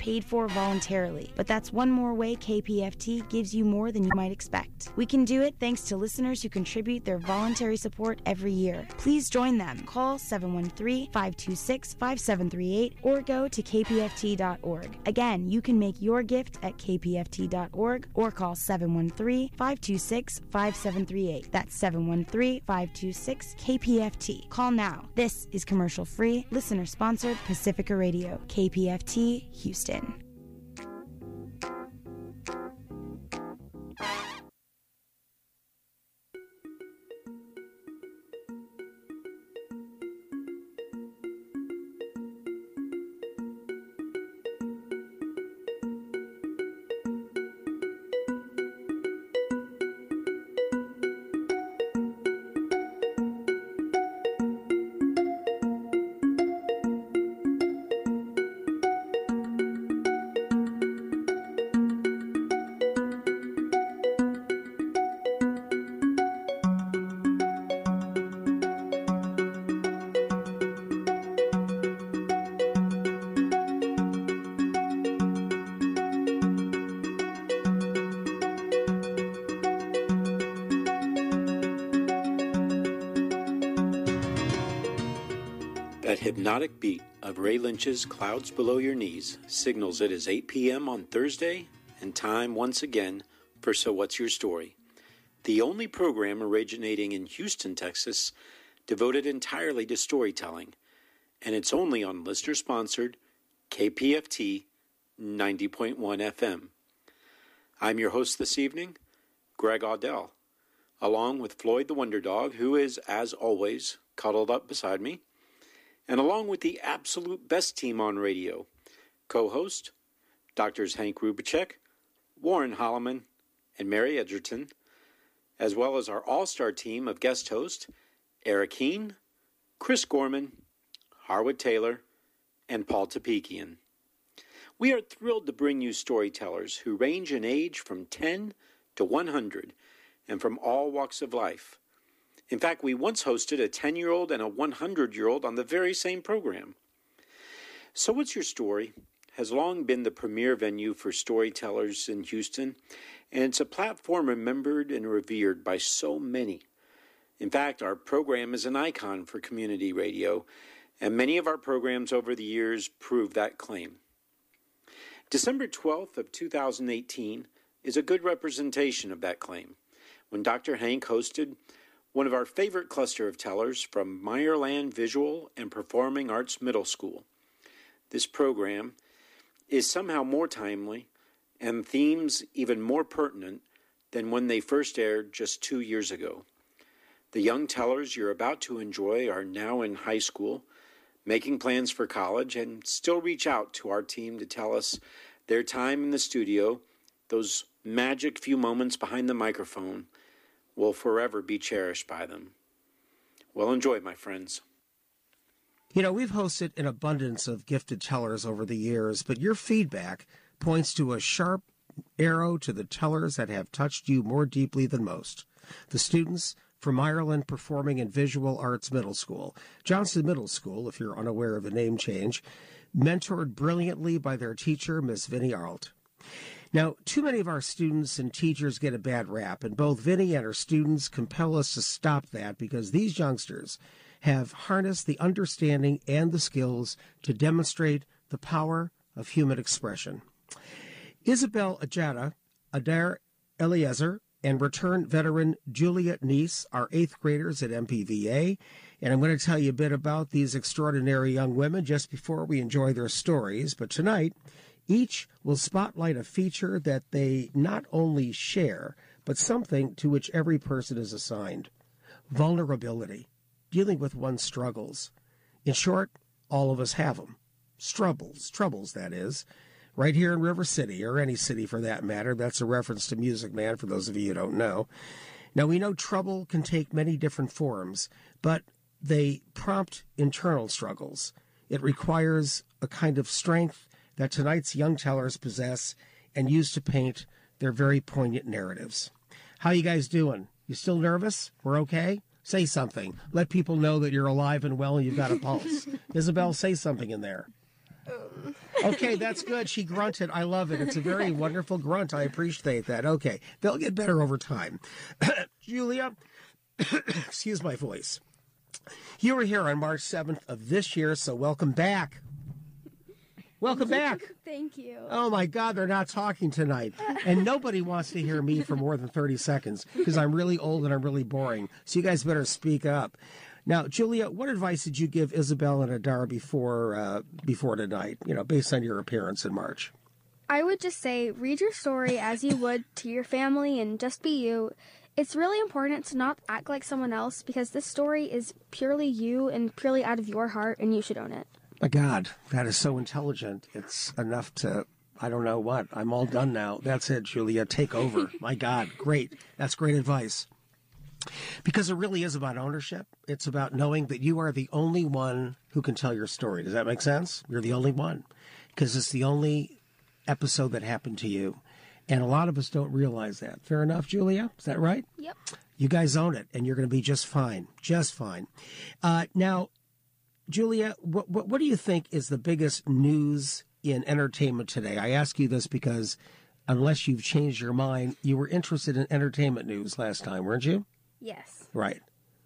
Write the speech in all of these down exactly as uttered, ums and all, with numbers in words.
paid for voluntarily. But that's one more way K P F T gives you more than you might expect. We can do it thanks to listeners who contribute their voluntary support every year. Please join them. Call seven one three, five two six, five seven three eight or go to k p f t dot org. Again, you can make your gift at k p f t dot org or call seven one three, five two six, five seven three eight. That's seven one three, five two six, K P F T. Call now. This is commercial-free, listener-sponsored Pacifica Radio, K P F T, Houston. That hypnotic beat of Ray Lynch's Clouds Below Your Knees signals it is eight p.m. on Thursday and time once again for So What's Your Story, the only program originating in Houston, Texas, devoted entirely to storytelling, and it's only on listener-sponsored K P F T ninety point one F M. I'm your host this evening, Greg Audell, along with Floyd the Wonder Dog, who is, as always, cuddled up beside me, and along with the absolute best team on radio, co-host, Doctors Hank Rubicek, Warren Holloman, and Mary Edgerton, as well as our all-star team of guest hosts, Eric Heen, Chris Gorman, Harwood Taylor, and Paul Tapikian. We are thrilled to bring you storytellers who range in age from ten to one hundred and from all walks of life. In fact, we once hosted a ten-year-old and a one hundred-year-old on the very same program. So What's Your Story has long been the premier venue for storytellers in Houston, and it's a platform remembered and revered by so many. In fact, our program is an icon for community radio, and many of our programs over the years prove that claim. December twelfth of two thousand eighteen is a good representation of that claim, when Doctor Hank hosted one of our favorite cluster of tellers from Meyerland Visual and Performing Arts Middle School. This program is somehow more timely and themes even more pertinent than when they first aired just two years ago. The young tellers you're about to enjoy are now in high school, making plans for college, and still reach out to our team to tell us their time in the studio, those magic few moments behind the microphone, will forever be cherished by them. Well, enjoy, my friends. You know, we've hosted an abundance of gifted tellers over the years, but your feedback points to a sharp arrow to the tellers that have touched you more deeply than most. The students from Ireland Performing and Visual Arts Middle School, Johnston Middle School, if you're unaware of the name change, mentored brilliantly by their teacher, Miss Vinnie Arlt. Now, too many of our students and teachers get a bad rap, and both Vinnie and her students compel us to stop that because these youngsters have harnessed the understanding and the skills to demonstrate the power of human expression. Isabel Ajada, Adair Eliezer, and return veteran Julia Neese are eighth graders at M P V A, and I'm going to tell you a bit about these extraordinary young women just before we enjoy their stories. But tonight, each will spotlight a feature that they not only share, but something to which every person is assigned: vulnerability, dealing with one's struggles. In short, all of us have them. Troubles, troubles, that is. Right here in River City, or any city for that matter. That's a reference to Music Man, for those of you who don't know. Now, we know trouble can take many different forms, but they prompt internal struggles. It requires a kind of strength that tonight's young tellers possess and use to paint their very poignant narratives. How you guys doing? You still nervous? We're okay? Say something. Let people know that you're alive and well and you've got a pulse. Isabel, say something in there. Um. Okay, that's good. She grunted. I love it. It's a very wonderful grunt. I appreciate that. Okay, they'll get better over time. Julia, excuse my voice. You were here on March seventh of this year, so welcome back. Welcome back. Thank you. Oh, my God, they're not talking tonight. And nobody wants to hear me for more than thirty seconds because I'm really old and I'm really boring. So you guys better speak up. Now, Julia, what advice did you give Isabel and Adar before uh, before tonight, you know, based on your appearance in March? I would just say read your story as you would to your family and just be you. It's really important to not act like someone else because this story is purely you and purely out of your heart, and you should own it. My God, that is so intelligent. It's enough to, I don't know what. I'm all done now. That's it, Julia. Take over. My God, great. That's great advice. Because it really is about ownership. It's about knowing that you are the only one who can tell your story. Does that make sense? You're the only one. Because it's the only episode that happened to you. And a lot of us don't realize that. Fair enough, Julia? Is that right? Yep. You guys own it, and you're going to be just fine. Just fine. Uh, now, Julia, what, what, what do you think is the biggest news in entertainment today? I ask you this because unless you've changed your mind, you were interested in entertainment news last time, weren't you? Yes. Right.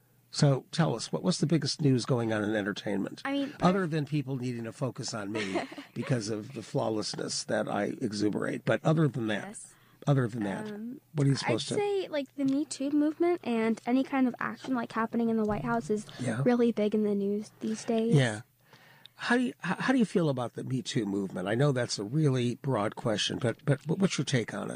So tell us, what, what's the biggest news going on in entertainment? I mean, other than people needing to focus on me because of the flawlessness that I exuberate. But other than that, yes. other than that, Um, what are you supposed I'd to? say like the Me Too movement and any kind of action like happening in the White House is Yeah. really big in the news these days. Yeah. How do you how, how do you feel about the Me Too movement? I know that's a really broad question, but but what's your take on it?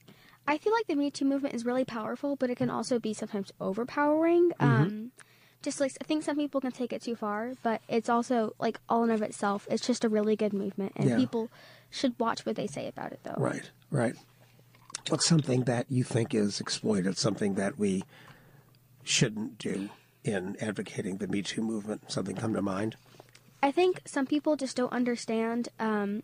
I feel like the Me Too movement is really powerful, but it can also be sometimes overpowering. Mm-hmm. Um, just like I think some people can take it too far, but it's also like all in of itself. It's just a really good movement, and Yeah. people should watch what they say about it, though. Right, right. What's something that you think is exploited, something that we shouldn't do in advocating the Me Too movement? Something come to mind? I think some people just don't understand um,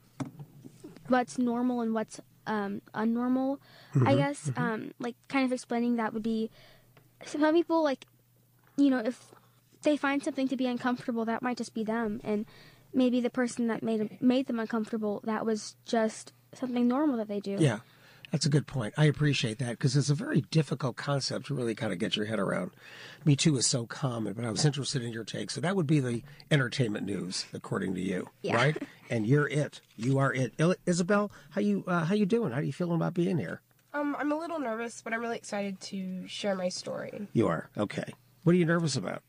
what's normal and what's um, unnormal. Mm-hmm, I guess um, like kind of explaining that would be some people like you know if they find something to be uncomfortable, that might just be them, and maybe the person that made made them uncomfortable, that was just something normal that they do. Yeah. That's a good point. I appreciate that because it's a very difficult concept to really kind of get your head around. Me Too is so common, but I was interested in your take. So that would be the entertainment news, according to you, Yeah. right? And you're it. You are it. Il- Isabel, how you uh, how you doing? How are you feeling about being here? Um, I'm a little nervous, but I'm really excited to share my story. You are okay. What are you nervous about?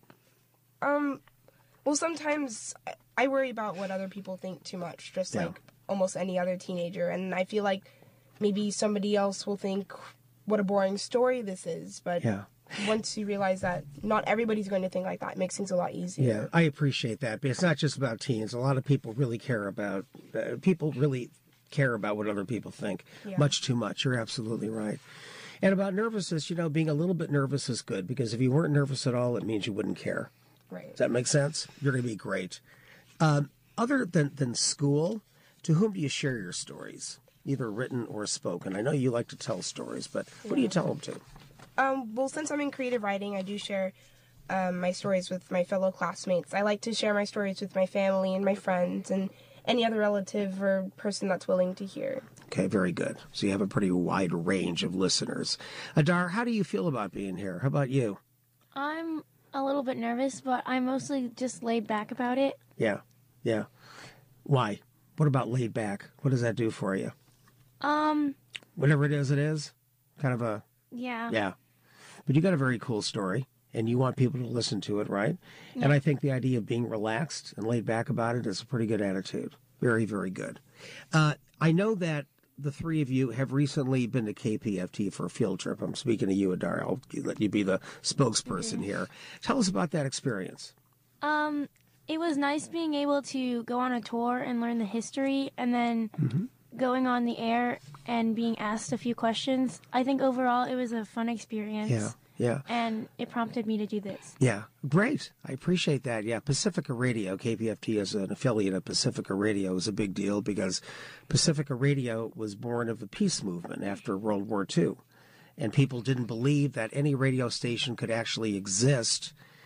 Um, well, sometimes I- I worry about what other people think too much, just Yeah. like almost any other teenager, and I feel like maybe somebody else will think what a boring story this is, but Yeah. once you realize that not everybody's going to think like that, it makes things a lot Yeah, easier. I appreciate that. But it's not just about teens. A lot of people really care about uh, people really care about what other people think. Yeah. Much too much. You're absolutely right. And about nervousness, you know, being a little bit nervous is good because if you weren't nervous at all, it means you wouldn't care. Right. Does that make sense? You're going to be great. Um, other than, than school, to whom do you share your stories, either written or spoken? I know you like to tell stories, but what do you tell them to? Um, well, since I'm in creative writing, I do share um, my stories with my fellow classmates. I like to share my stories with my family and my friends and any other relative or person that's willing to hear. Okay, very good. So you have a pretty wide range of listeners. Adar, how do you feel about being here? How about you? I'm a little bit nervous, but I'm mostly just laid back about it. Yeah, yeah. Why? What about laid back? What does that do for you? Um, Whatever it is, it is. Kind of a, yeah. yeah. But you got a very cool story, and you want people to listen to it, right? And I think the idea of being relaxed and laid back about it is a pretty good attitude. Very, very good. Uh, I know that the three of you have recently been to K P F T for a field trip. I'm speaking to you, Adar. I'll let you be the spokesperson here. Tell us about that experience. Um, it was nice being able to go on a tour and learn the history, and then Mm-hmm. going on the air and being asked a few questions. I think overall it was a fun experience. Yeah, yeah. And it prompted me to do this. Yeah, great. I appreciate that. Yeah, Pacifica Radio, K P F T as an affiliate of Pacifica Radio is a big deal because Pacifica Radio was born of the peace movement after World War Two. And people didn't believe that any radio station could actually exist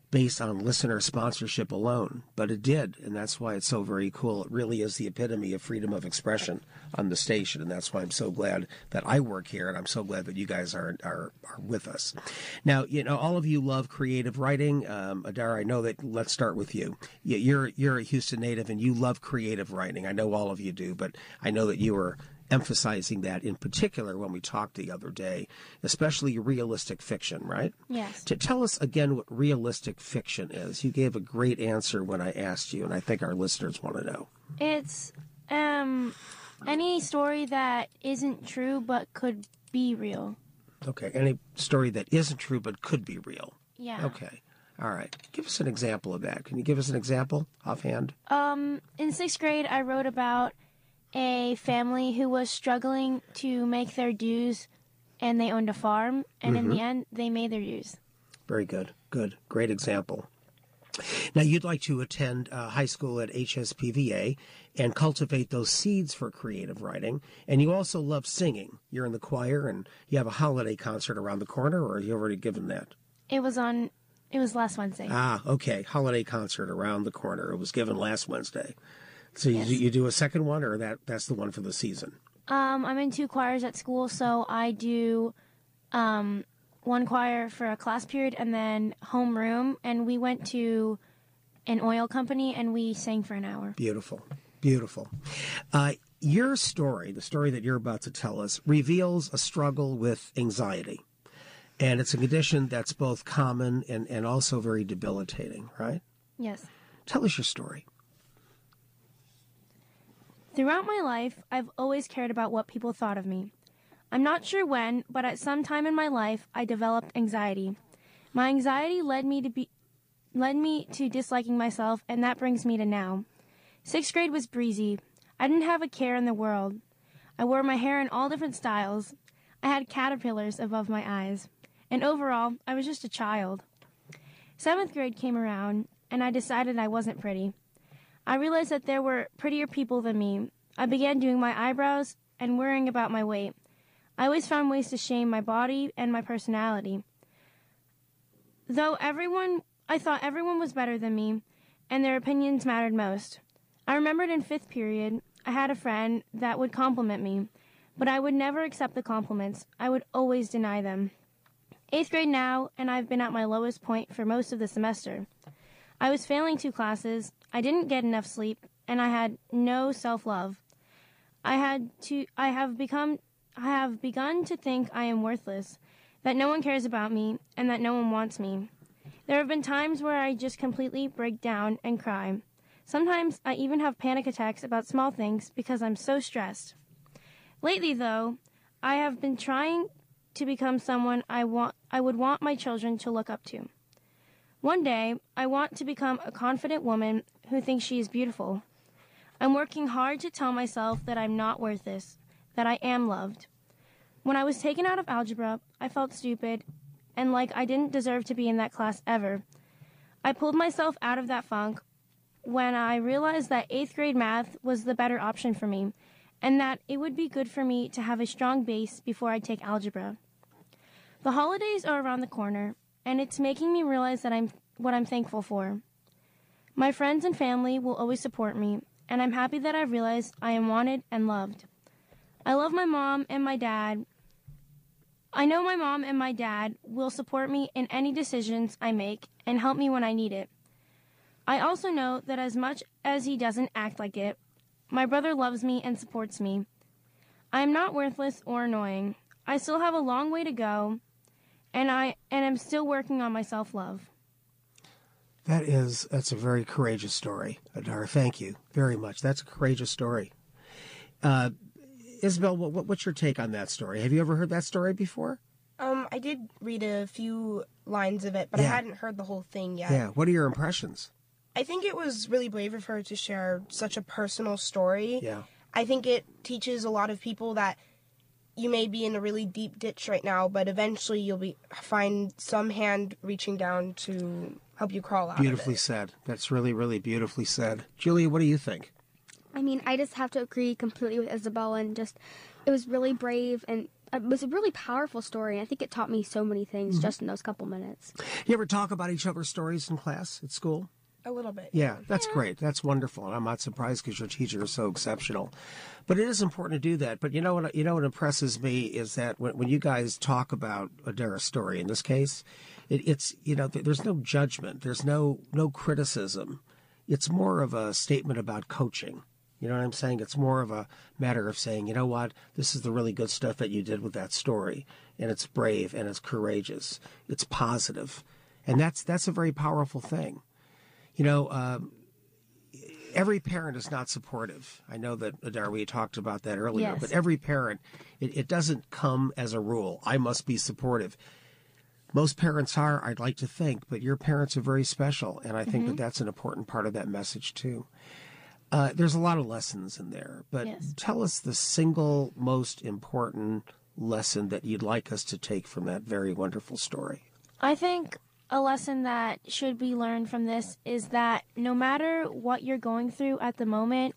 based on listener sponsorship alone, but it did, and that's why it's so very cool. It really is the epitome of freedom of expression on the station, and that's why I'm so glad that I work here, and I'm so glad that you guys are are, are with us. Now, you know, all of you love creative writing. Um, Adara, I know that. Let's start with you. You're you're a Houston native, and you love creative writing. I know all of you do, but I know that you were emphasizing that in particular when we talked the other day, especially realistic fiction, right? Yes. To tell us again what realistic fiction is. You gave a great answer when I asked you, and I think our listeners want to know. It's um any story that isn't true but could be real. Okay, any story that isn't true but could be real. Yeah. Okay. All right. Give us an example of that. Can you give us an example offhand? Um, in sixth grade, I wrote about a family who was struggling to make their dues, and they owned a farm, and mm-hmm. in the end, they made their dues. Very good. Good. Great example. Now, you'd like to attend uh, high school at H S P V A and cultivate those seeds for creative writing, and you also love singing. You're in the choir, and you have a holiday concert around the corner, or have you already given that? It was on, it was last Wednesday. Ah, okay. Holiday concert around the corner. It was given last Wednesday. So you, yes. you do a second one, or that that's the one for the season? Um, I'm in two choirs at school, so I do um, one choir for a class period and then homeroom, and we went to an oil company, and we sang for an hour. Beautiful. Beautiful. Uh, your story, the story that you're about to tell us, reveals a struggle with anxiety. And it's a condition that's both common and, and also very debilitating, right? Yes. Tell us your story. Throughout my life, I've always cared about what people thought of me. I'm not sure when, but at some time in my life, I developed anxiety. My anxiety led me to be, led me to disliking myself, and that brings me to now. Sixth grade was breezy. I didn't have a care in the world. I wore my hair in all different styles. I had caterpillars above my eyes. And overall, I was just a child. Seventh grade came around, and I decided I wasn't pretty. I realized that there were prettier people than me. I began doing my eyebrows and worrying about my weight. I always found ways to shame my body and my personality. Though everyone, I thought everyone was better than me, and their opinions mattered most. I remembered in fifth period, I had a friend that would compliment me, but I would never accept the compliments. I would always deny them. Eighth grade now, and I've been at my lowest point for most of the semester. I was failing two classes, I didn't get enough sleep, and I had no self-love. I had to I have become I have begun to think I am worthless, that no one cares about me, and that no one wants me. There have been times where I just completely break down and cry. Sometimes I even have panic attacks about small things because I'm so stressed. Lately, though, I have been trying to become someone I want I would want my children to look up to. One day, I want to become a confident woman who thinks she is beautiful. I'm working hard to tell myself that I'm not worth this, that I am loved. When I was taken out of algebra, I felt stupid and like I didn't deserve to be in that class ever. I pulled myself out of that funk when I realized that eighth grade math was the better option for me, and that it would be good for me to have a strong base before I take algebra. The holidays are around the corner, and it's making me realize that I'm what I'm thankful for. My friends and family will always support me, and I'm happy that I've realized I am wanted and loved. I love my mom and my dad. I know my mom and my dad will support me in any decisions I make and help me when I need it. I also know that as much as he doesn't act like it, my brother loves me and supports me. I am not worthless or annoying. I still have a long way to go, and I and am still working on my self-love. That is, that's a very courageous story, Adara. Thank you very much. That's a courageous story. Uh, Isabel, what, what's your take on that story? Have you ever heard that story before? Um, I did read a few lines of it, but Yeah. I hadn't heard the whole thing yet. Yeah. What are your impressions? I think it was really brave of her to share such a personal story. Yeah. I think it teaches a lot of people that you may be in a really deep ditch right now, but eventually you'll be find some hand reaching down to help you crawl out Beautifully of it. said. That's really, really beautifully said. Julia, what do you think? I mean, I just have to agree completely with Isabel, and just, it was really brave, and it was a really powerful story. I think it taught me so many things mm-hmm. just in those couple minutes. You ever talk about each other's stories in class at school? A little bit. Yeah, that's yeah. great. That's wonderful. And I'm not surprised because your teacher is so exceptional. But it is important to do that. But you know what? You know what impresses me is that when, when you guys talk about Adara's story, in this case, it, it's, you know, there's no judgment. There's no no criticism. It's more of a statement about coaching. You know what I'm saying? It's more of a matter of saying, you know what? This is the really good stuff that you did with that story. And it's brave and it's courageous. It's positive. And that's that's a very powerful thing. You know, um, every parent is not supportive. I know that, Adara, we talked about that earlier, yes. but every parent, it, it doesn't come as a rule. I must be supportive. Most parents are, I'd like to think, but your parents are very special, and I think mm-hmm. that that's an important part of that message, too. Uh, there's a lot of lessons in there, but yes. tell us the single most important lesson that you'd like us to take from that very wonderful story. I think a lesson that should be learned from this is that no matter what you're going through at the moment,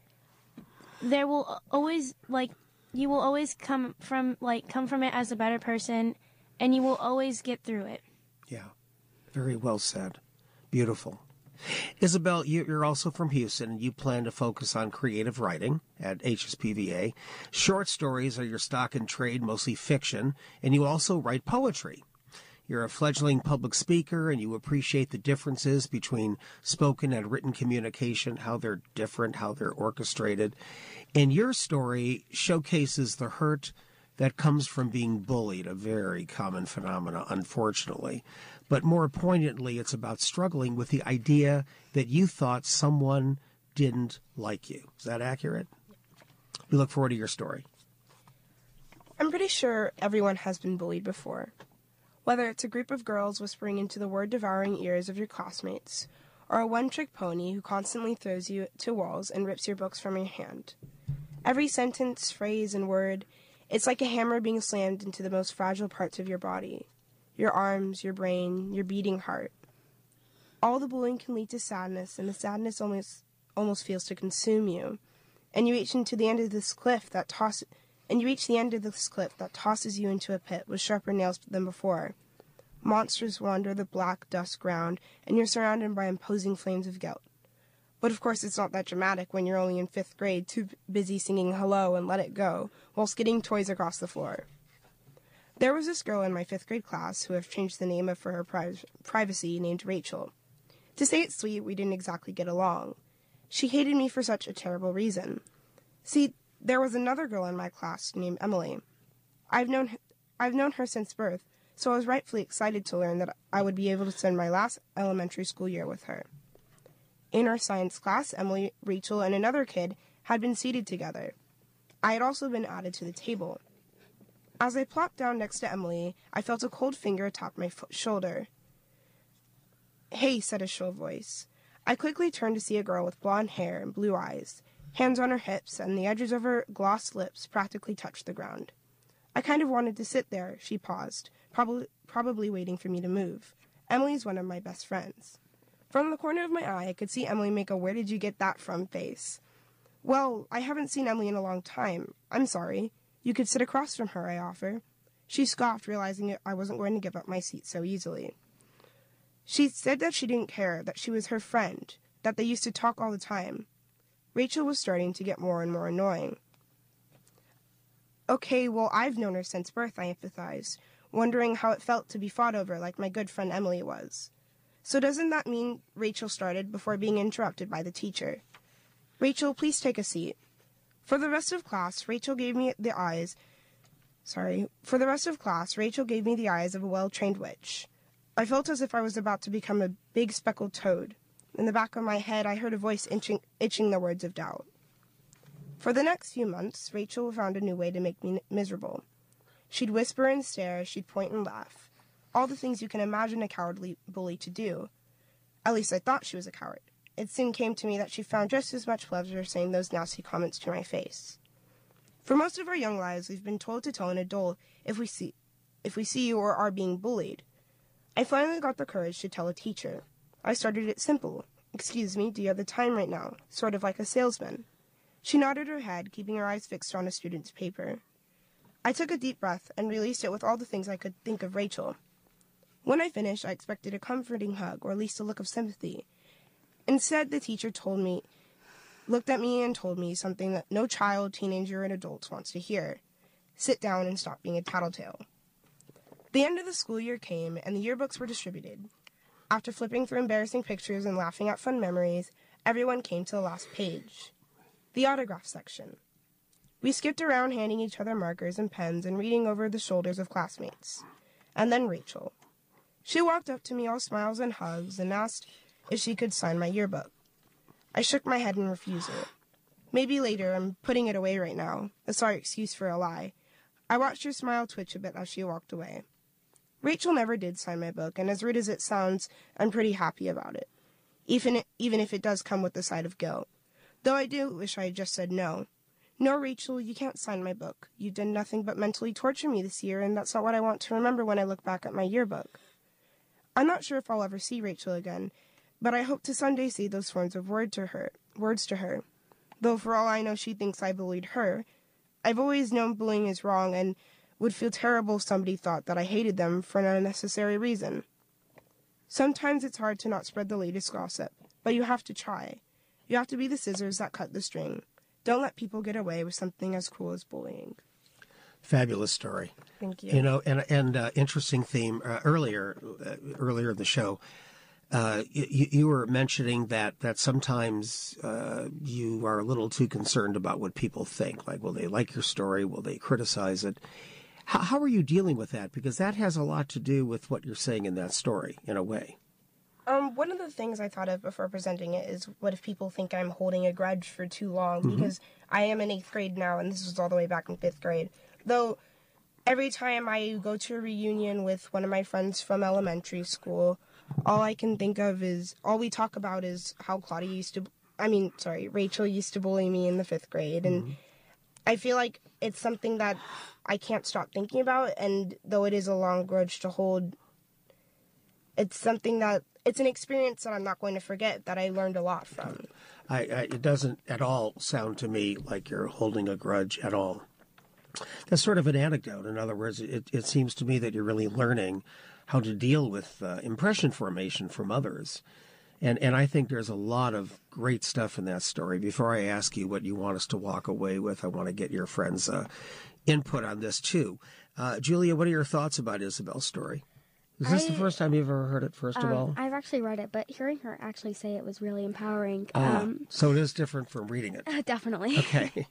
there will always, like, you will always come from, like, come from it as a better person, and you will always get through it. Yeah, very well said. Beautiful. Isabel, you're also from Houston, and you plan to focus on creative writing at H S P V A. Short stories are your stock in trade, mostly fiction, and you also write poetry. You're a fledgling public speaker, and you appreciate the differences between spoken and written communication, how they're different, how they're orchestrated. And your story showcases the hurt that comes from being bullied, a very common phenomenon, unfortunately. But more poignantly, it's about struggling with the idea that you thought someone didn't like you. Is that accurate? We look forward to your story. I'm pretty sure everyone has been bullied before. Whether it's a group of girls whispering into the word-devouring ears of your classmates, or a one-trick pony who constantly throws you to walls and rips your books from your hand. Every sentence, phrase, and word, it's like a hammer being slammed into the most fragile parts of your body. Your arms, your brain, your beating heart. All the bullying can lead to sadness, and the sadness almost almost feels to consume you. And you reach into the end of this cliff that tosses and you reach the end of this cliff that tosses you into a pit with sharper nails than before. Monsters wander the black dust ground, and you're surrounded by imposing flames of guilt. But of course it's not that dramatic when you're only in fifth grade, too busy singing Hello and Let It Go, while skidding toys across the floor. There was this girl in my fifth grade class who I've changed the name of for her pri- privacy, named Rachel. To say it sweet, we didn't exactly get along. She hated me for such a terrible reason. See, there was another girl in my class named Emily. I've known I've known her since birth, so I was rightfully excited to learn that I would be able to spend my last elementary school year with her. In our science class, Emily, Rachel, and another kid had been seated together. I had also been added to the table. As I plopped down next to Emily, I felt a cold finger tap my fo- shoulder. "Hey," said a shrill voice. I quickly turned to see a girl with blonde hair and blue eyes, hands on her hips, and the edges of her glossed lips practically touched the ground. I kind of wanted to sit there. She paused, probably probably waiting for me to move. Emily's one of my best friends. From the corner of my eye, I could see Emily make a "where did you get that from" face. "Well, I haven't seen Emily in a long time. I'm sorry. You could sit across from her," I offer. She scoffed, realizing I wasn't going to give up my seat so easily. She said that she didn't care, that she was her friend, that they used to talk all the time. Rachel was starting to get more and more annoying. "Okay, well, I've known her since birth," I empathized, wondering how it felt to be fought over like my good friend Emily was. "So doesn't that mean," Rachel started before being interrupted by the teacher. "Rachel, please take a seat." For the rest of class, Rachel gave me the eyes... Sorry. For the rest of class, Rachel gave me the eyes of a well-trained witch. I felt as if I was about to become a big speckled toad. In the back of my head, I heard a voice itching, itching the words of doubt. For the next few months, Rachel found a new way to make me miserable. She'd whisper and stare, she'd point and laugh. All the things you can imagine a cowardly bully to do. At least I thought she was a coward. It soon came to me that she found just as much pleasure saying those nasty comments to my face. For most of our young lives, we've been told to tell an adult if we see, if we see you or are being bullied. I finally got the courage to tell a teacher. I started it simple. "Excuse me, do you have the time right now?" Sort of like a salesman. She nodded her head, keeping her eyes fixed on a student's paper. I took a deep breath and released it with all the things I could think of Rachel. When I finished, I expected a comforting hug or at least a look of sympathy. Instead, the teacher told me, looked at me and told me something that no child, teenager, and adult wants to hear. Sit down and stop being a tattletale. The end of the school year came, and the yearbooks were distributed. After flipping through embarrassing pictures and laughing at fun memories, everyone came to the last page, the autograph section. We skipped around handing each other markers and pens and reading over the shoulders of classmates. And then Rachel. She walked up to me all smiles and hugs and asked if she could sign my yearbook. I shook my head in refusal. Maybe later, I'm putting it away right now, a sorry excuse for a lie. I watched her smile twitch a bit as she walked away. Rachel never did sign my book, and as rude as it sounds, I'm pretty happy about it, even, even if it does come with the side of guilt. Though I do wish I had just said no. No, Rachel, you can't sign my book. You did nothing but mentally torture me this year, and that's not what I want to remember when I look back at my yearbook. I'm not sure if I'll ever see Rachel again, but I hope to someday say those forms of word to her, words to her. Though for all I know she thinks I bullied her, I've always known bullying is wrong and would feel terrible if somebody thought that I hated them for an unnecessary reason. Sometimes it's hard to not spread the latest gossip, but you have to try. You have to be the scissors that cut the string. Don't let people get away with something as cruel as bullying. Fabulous story. Thank you. You know, and and uh, interesting theme uh, earlier uh, earlier in the show. Uh, you, you were mentioning that that sometimes uh, you are a little too concerned about what people think. Like, will they like your story? Will they criticize it? How, how are you dealing with that? Because that has a lot to do with what you're saying in that story, in a way. Um, one of the things I thought of before presenting it is, what if people think I'm holding a grudge for too long? Mm-hmm. Because I am in eighth grade now, and this was all the way back in fifth grade. Though, every time I go to a reunion with one of my friends from elementary school, all I can think of is, all we talk about is how Claudia used to, I mean, sorry, Rachel used to bully me in the fifth grade. And mm-hmm. I feel like it's something that I can't stop thinking about, and though it is a long grudge to hold, it's something that, it's an experience that I'm not going to forget, that I learned a lot from. I, I, it doesn't at all sound to me like you're holding a grudge at all. That's sort of an anecdote. In other words, it, it seems to me that you're really learning how to deal with uh, impression formation from others. And and I think there's a lot of great stuff in that story. Before I ask you what you want us to walk away with, I want to get your friends' uh, input on this, too. Uh, Julia, what are your thoughts about Isabel's story? Is this I, the first time you've ever heard it, first um, of all? I've actually read it, but hearing her actually say it was really empowering. Ah, um, so it is different from reading it. Uh, definitely. Okay.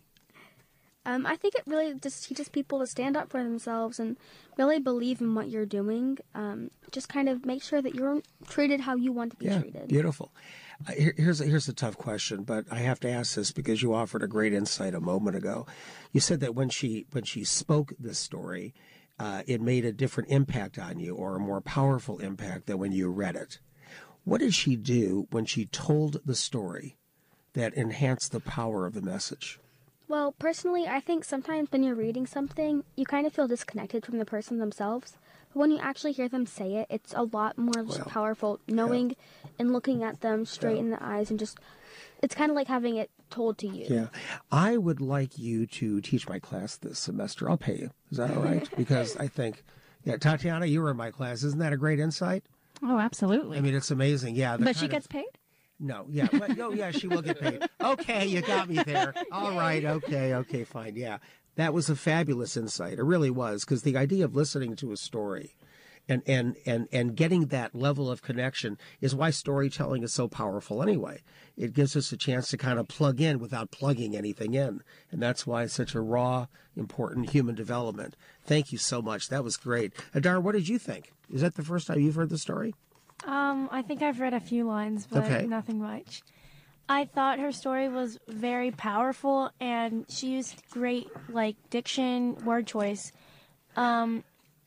um, I think it really just teaches people to stand up for themselves and really believe in what you're doing. Um, just kind of make sure that you're treated how you want to be yeah, treated. Beautiful. Uh, here, here's, a, here's a tough question, but I have to ask this because you offered a great insight a moment ago. You said that when she when she spoke this story, Uh, it made a different impact on you, or a more powerful impact than when you read it. What did she do when she told the story that enhanced the power of the message? Well, personally, I think sometimes when you're reading something, you kind of feel disconnected from the person themselves. But when you actually hear them say it, it's a lot more well, powerful knowing yeah. and looking at them straight yeah. in the eyes, and just, it's kind of like having it told to you. Yeah. I would like you to teach my class this semester. I'll pay you. Is that all right? Because I think, yeah, Tatiana, you were in my class. Isn't that a great insight? Oh, absolutely. I mean, it's amazing. Yeah. But she gets of, paid? No. Yeah. Well, oh, yeah, she will get paid. Okay, you got me there. All right. Okay. Okay, fine. Yeah. That was a fabulous insight. It really was, because the idea of listening to a story and, and, and, and getting that level of connection is why storytelling is so powerful anyway. It gives us a chance to kind of plug in without plugging anything in. And that's why it's such a raw, important human development. Thank you so much. That was great. Adar, what did you think? Is that the first time you've heard the story? Um, I think I've read a few lines, but okay. nothing much. I thought her story was very powerful, and she used great, like, diction, word choice. Um,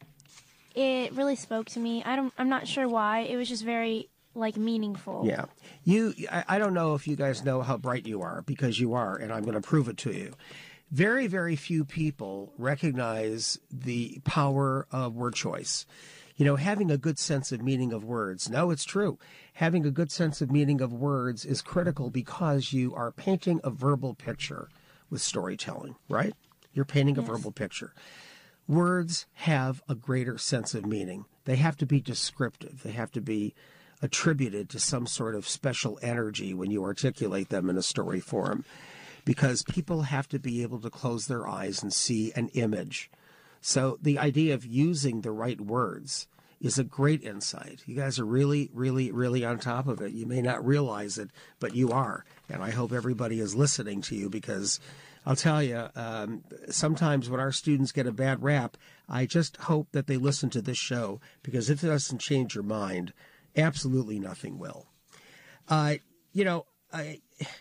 it really spoke to me. I don't, I'm not sure why. It was just very, like, meaningful. Yeah. You, I, I don't know if you guys know how bright you are, because you are, and I'm going to prove it to you. Very, very few people recognize the power of word choice. You know, having a good sense of meaning of words. No, it's true. Having a good sense of meaning of words is critical because you are painting a verbal picture with storytelling, right? You're painting a yes. verbal picture. words have a greater sense of meaning. They have to be descriptive. They have to be attributed to some sort of special energy when you articulate them in a story form, because people have to be able to close their eyes and see an image. So the idea of using the right words is a great insight. You guys are really, really, really on top of it. You may not realize it, but you are. And I hope everybody is listening to you, because I'll tell you, um, sometimes when our students get a bad rap, I just hope that they listen to this show, because if it doesn't change your mind, absolutely nothing will. Uh, you know, I...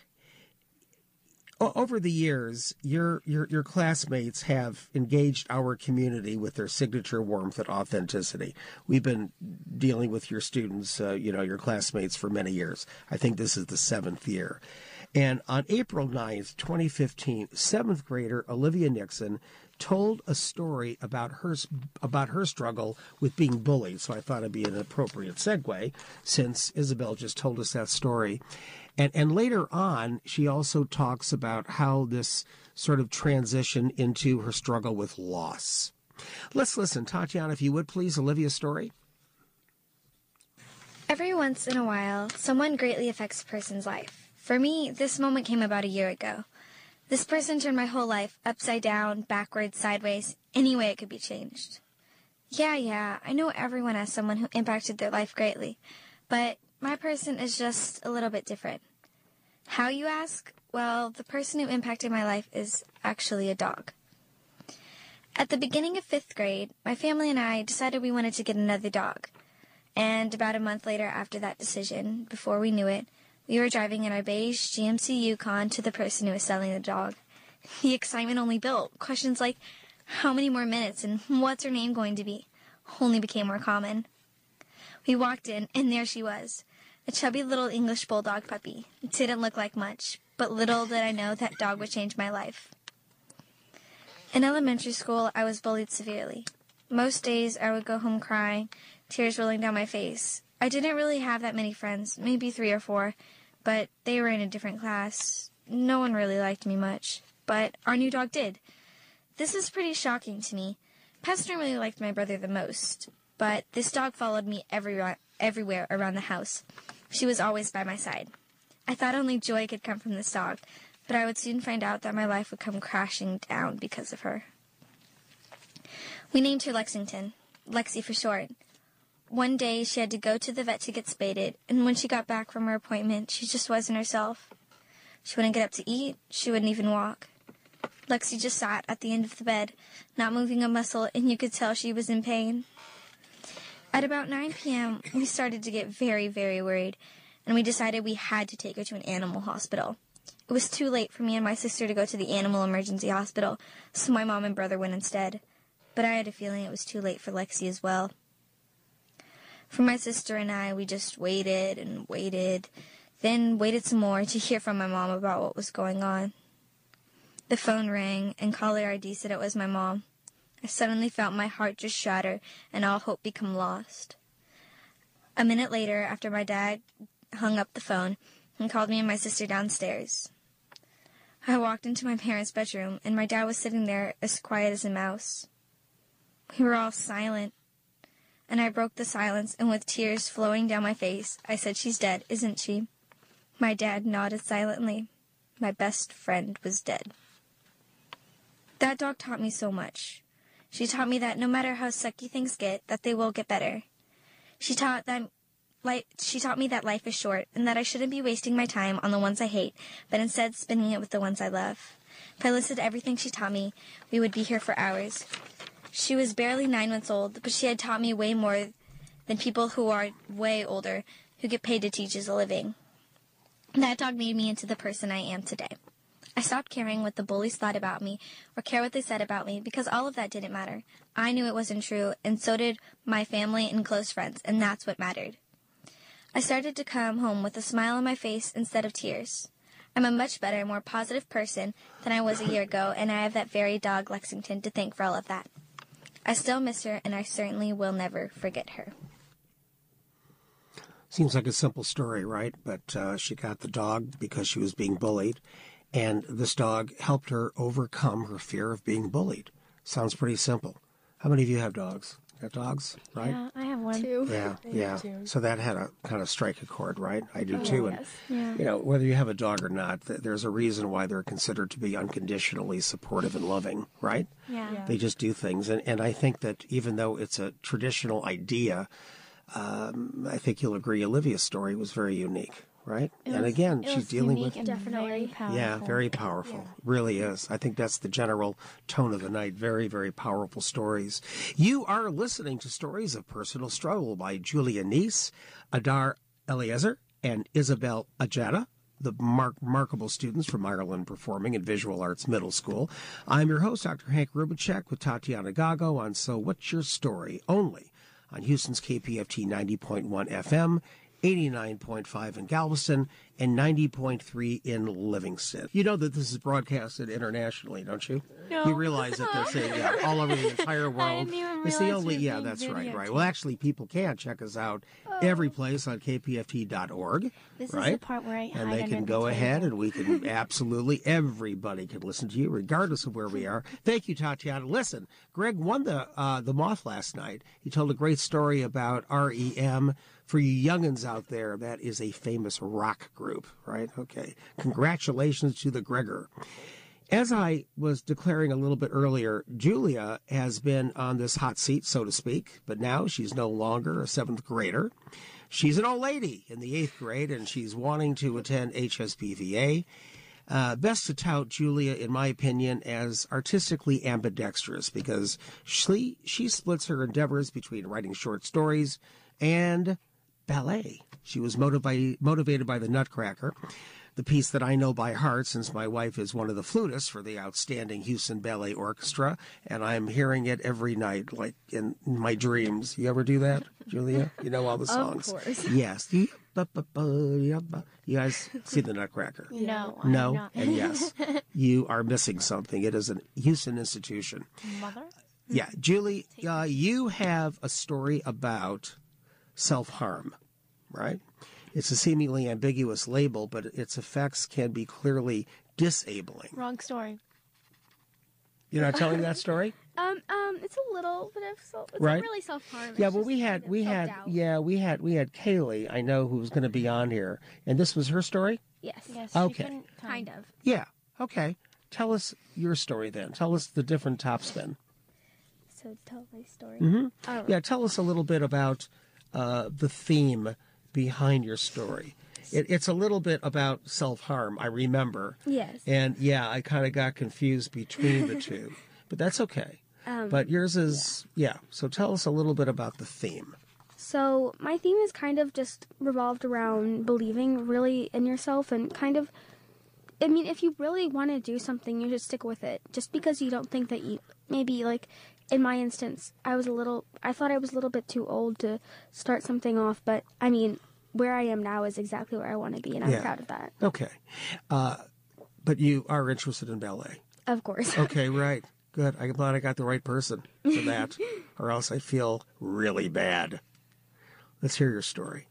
Over the years, your, your your classmates have engaged our community with their signature warmth and authenticity. We've been dealing with your students, uh, you know, your classmates for many years. I think this is the seventh year. And on April ninth, twenty fifteen, seventh grader Olivia Nixon told a story about her about her struggle with being bullied. So I thought it'd be an appropriate segue, since Isabel just told us that story. And and later on, she also talks about how this sort of transition into her struggle with loss. Let's listen. Tatiana, if you would, please, Olivia's story. Every once in a while, someone greatly affects a person's life. For me, this moment came about a year ago. This person turned my whole life upside down, backwards, sideways, any way it could be changed. Yeah, yeah, I know everyone has someone who impacted their life greatly, but my person is just a little bit different. How, you ask? Well, the person who impacted my life is actually a dog. At the beginning of fifth grade, my family and I decided we wanted to get another dog. And about a month later after that decision, before we knew it, we were driving in our beige G M C Yukon to the person who was selling the dog. The excitement only built. Questions like, how many more minutes and what's her name going to be, only became more common. We walked in, and there she was, a chubby little English bulldog puppy. It didn't look like much, but little did I know that dog would change my life. In elementary school, I was bullied severely. Most days, I would go home crying, tears rolling down my face. I didn't really have that many friends, maybe three or four, but they were in a different class. No one really liked me much, but our new dog did. This is pretty shocking to me. Pester really liked my brother the most, but this dog followed me everywhere, everywhere around the house. She was always by my side. I thought only joy could come from this dog, but I would soon find out that my life would come crashing down because of her. We named her Lexington, Lexi for short. One day, she had to go to the vet to get spaded, and when she got back from her appointment, she just wasn't herself. She wouldn't get up to eat. She wouldn't even walk. Lexi just sat at the end of the bed, not moving a muscle, and you could tell she was in pain. At about nine p.m., we started to get very, very worried, and we decided we had to take her to an animal hospital. It was too late for me and my sister to go to the animal emergency hospital, so my mom and brother went instead. But I had a feeling it was too late for Lexi as well. For my sister and I, we just waited and waited, then waited some more to hear from my mom about what was going on. The phone rang, and caller I D said it was my mom. I suddenly felt my heart just shatter and all hope become lost. A minute later, after my dad hung up the phone, he called me and my sister downstairs. I walked into my parents' bedroom, and my dad was sitting there as quiet as a mouse. We were all silent, and I broke the silence, and with tears flowing down my face, I said, "She's dead, isn't she?" My dad nodded silently. My best friend was dead. That dog taught me so much. She taught me that no matter how sucky things get, that they will get better. She taught that life, she taught me that life is short, and that I shouldn't be wasting my time on the ones I hate, but instead spending it with the ones I love. If I listened to everything she taught me, we would be here for hours. She was barely nine months old, but she had taught me way more than people who are way older, who get paid to teach as a living. That dog made me into the person I am today. I stopped caring what the bullies thought about me or care what they said about me because all of that didn't matter. I knew it wasn't true, and so did my family and close friends, and that's what mattered. I started to come home with a smile on my face instead of tears. I'm a much better, more positive person than I was a year ago, and I have that very dog, Lexington, to thank for all of that. I still miss her, and I certainly will never forget her. Seems like a simple story, right? But uh, she got the dog because she was being bullied, and this dog helped her overcome her fear of being bullied. Sounds pretty simple. How many of you have dogs? Got dogs, right? Yeah, I have one. Two. Yeah, yeah. too. So that had a kind of strike a chord, right? I do Oh, too. And, yes. Yeah. you know, whether you have a dog or not, th- there's a reason why they're considered to be unconditionally supportive and loving, right? Yeah. Yeah. They just do things. And, and I think that even though it's a traditional idea, um, I think you'll agree Olivia's story was very unique, right? It and was- again, it she's was dealing unique with... and Definitely. very powerful. Yeah, very powerful. Really is. I think that's the general tone of the night. Very, very powerful stories. You are listening to Stories of Personal Struggle by Julia Neese, Adar Eliezer, and Isabel Ajeta, the mar- remarkable students from Ireland Performing and Visual Arts Middle School. I'm your host, Doctor Hank Rubicek, with Tatiana Gago on So What's Your Story? Only on Houston's K P F T ninety point one F M, eighty-nine point five in Galveston, and ninety point three in Livingston. You know that this is broadcasted internationally, don't you? No. You realize that they're saying, yeah, all over the entire world. didn't even It's the realize only, we were yeah, being that's right, videotaped. right. Well, actually, people can check us out every place on K P F T dot org, This is right? the part where I And hide they under can the go ahead table. and we can absolutely, everybody can listen to you regardless of where we are. Thank you, Tatiana. Listen, Greg won the uh, the Moth last night. He told a great story about R E M. For you youngins out there, that is a famous rock group, right? Okay. Congratulations to the Gregor. As I was declaring a little bit earlier, Julia has been on this hot seat, so to speak, but now she's no longer a seventh grader. She's an old lady in the eighth grade, and she's wanting to attend H S P V A. Uh, best to tout Julia, in my opinion, as artistically ambidextrous because she, she splits her endeavors between writing short stories and ballet. She was motivated motivated by the Nutcracker, the piece that I know by heart since my wife is one of the flutists for the outstanding Houston Ballet Orchestra, and I'm hearing it every night, like in my dreams. You ever do that, Julia? You know all the songs? Of course. Yes. You guys see the Nutcracker? No, I No, have not. and yes. You are missing something. It is a Houston institution. Mother? Yeah. Julie, uh, you have a story about self-harm, right? It's a seemingly ambiguous label, but its effects can be clearly disabling. Wrong story. You're not telling that story? Um, um, it's a little bit of self. It's Right. not really self harm. Yeah, well, we had, we had, yeah, we had, we had Kaylee, I know, who was going to be on here, and this was her story? Yes. Yes. Okay. She couldn't come. Kind of. Yeah. Okay. Tell us your story then. Tell us the different top spin. So tell my story. Mhm. Oh. Yeah, tell us a little bit about uh, the theme behind your story. It, it's a little bit about self-harm, I remember. Yes. And yeah, I kind of got confused between the two, but that's okay. Um, But yours is, yeah. So tell us a little bit about the theme. So my theme is kind of just revolved around believing really in yourself and kind of, I mean, if you really want to do something, you should stick with it. Just because you don't think that you, maybe like in my instance, I was a little, I thought I was a little bit too old to start something off, but I mean, where I am now is exactly where I want to be, and I'm Yeah. proud of that. Okay. Uh, but you are interested in ballet. Of course. Okay, right. Good. I'm glad I got the right person for that, or else I feel really bad. Let's hear your story.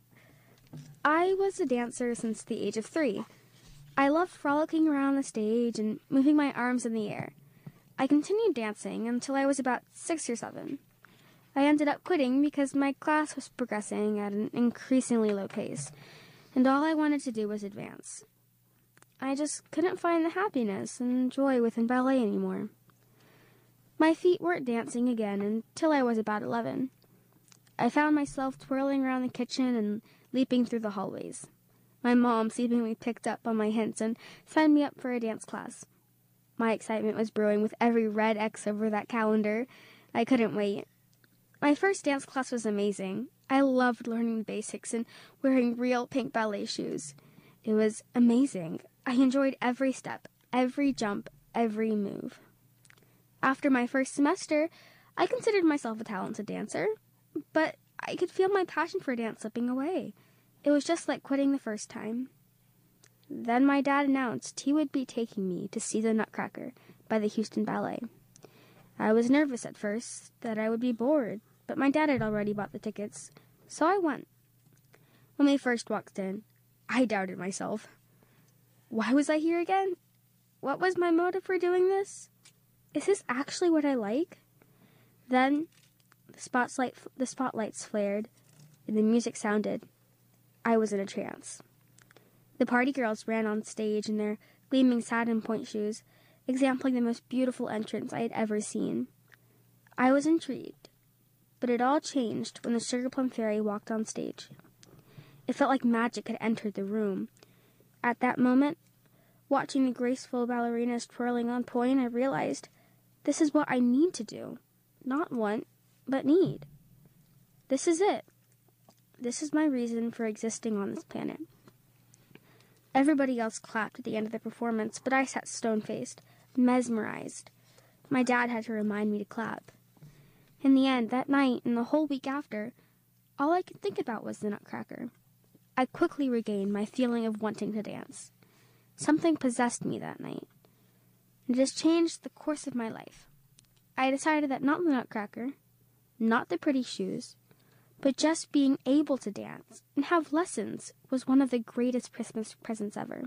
I was a dancer since the age of three. I loved frolicking around the stage and moving my arms in the air. I continued dancing until I was about six or seven. I ended up quitting because my class was progressing at an increasingly low pace, and all I wanted to do was advance. I just couldn't find the happiness and joy within ballet anymore. My feet weren't dancing again until I was about eleven. I found myself twirling around the kitchen and leaping through the hallways. My mom seemingly picked up on my hints and signed me up for a dance class. My excitement was brewing with every red X over that calendar. I couldn't wait. My first dance class was amazing. I loved learning the basics and wearing real pink ballet shoes. It was amazing. I enjoyed every step, every jump, every move. After my first semester, I considered myself a talented dancer, but I could feel my passion for dance slipping away. It was just like quitting the first time. Then my dad announced he would be taking me to see the Nutcracker by the Houston Ballet. I was nervous at first that I would be bored, but my dad had already bought the tickets, so I went. When we first walked in, I doubted myself. Why was I here again? What was my motive for doing this? Is this actually what I like? Then the spotlight, the spotlights flared, and the music sounded. I was in a trance. The party girls ran on stage in their gleaming satin point shoes, exempling the most beautiful entrance I had ever seen. I was intrigued, but it all changed when the Sugar Plum Fairy walked on stage. It felt like magic had entered the room. At that moment, watching the graceful ballerinas twirling on point, I realized this is what I need to do. Not want, but need. This is it. This is my reason for existing on this planet. Everybody else clapped at the end of the performance, but I sat stone-faced, mesmerized. My dad had to remind me to clap. In the end, that night and the whole week after, all I could think about was the Nutcracker. I quickly regained my feeling of wanting to dance. Something possessed me that night. It has changed the course of my life. I decided that not the Nutcracker, not the pretty shoes, but just being able to dance and have lessons was one of the greatest Christmas presents ever.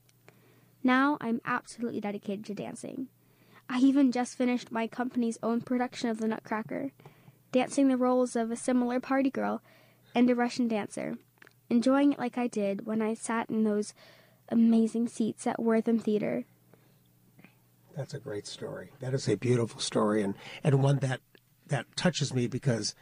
Now I'm absolutely dedicated to dancing. I even just finished my company's own production of the Nutcracker, dancing the roles of a similar party girl and a Russian dancer, enjoying it like I did when I sat in those amazing seats at Wortham Theater. That's a great story. That is a beautiful story, and, and one that, that touches me because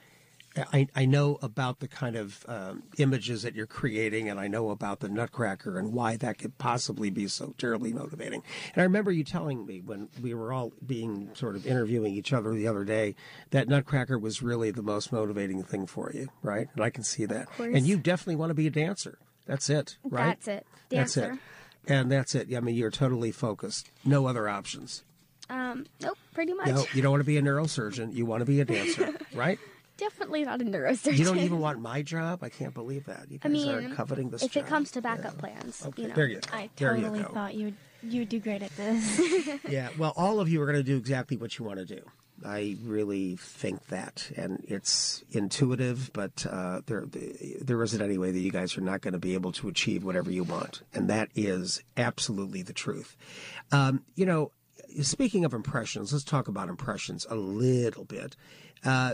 I, I know about the kind of um, images that you're creating, and I know about the Nutcracker and why that could possibly be so terribly motivating. And I remember you telling me when we were all being sort of interviewing each other the other day that Nutcracker was really the most motivating thing for you, right? And I can see that. And you definitely want to be a dancer. That's it, right? That's it. Dancer. That's it. And that's it. I mean, you're totally focused. No other options. Um, nope, pretty much. No, you don't want to be a neurosurgeon. You want to be a dancer, right? Definitely not a neurosurgeon. You don't even want my job? I can't believe that. You guys I mean, are coveting this if job. it comes to backup yeah. plans, Okay, you know. there you go. I there totally you go. thought you'd you'd do great at this. Yeah, well, all of you are going to do exactly what you want to do. I really think that, and it's intuitive, but uh, there there isn't any way that you guys are not going to be able to achieve whatever you want, and that is absolutely the truth. Um, you know, speaking of impressions, let's talk about impressions a little bit. Uh,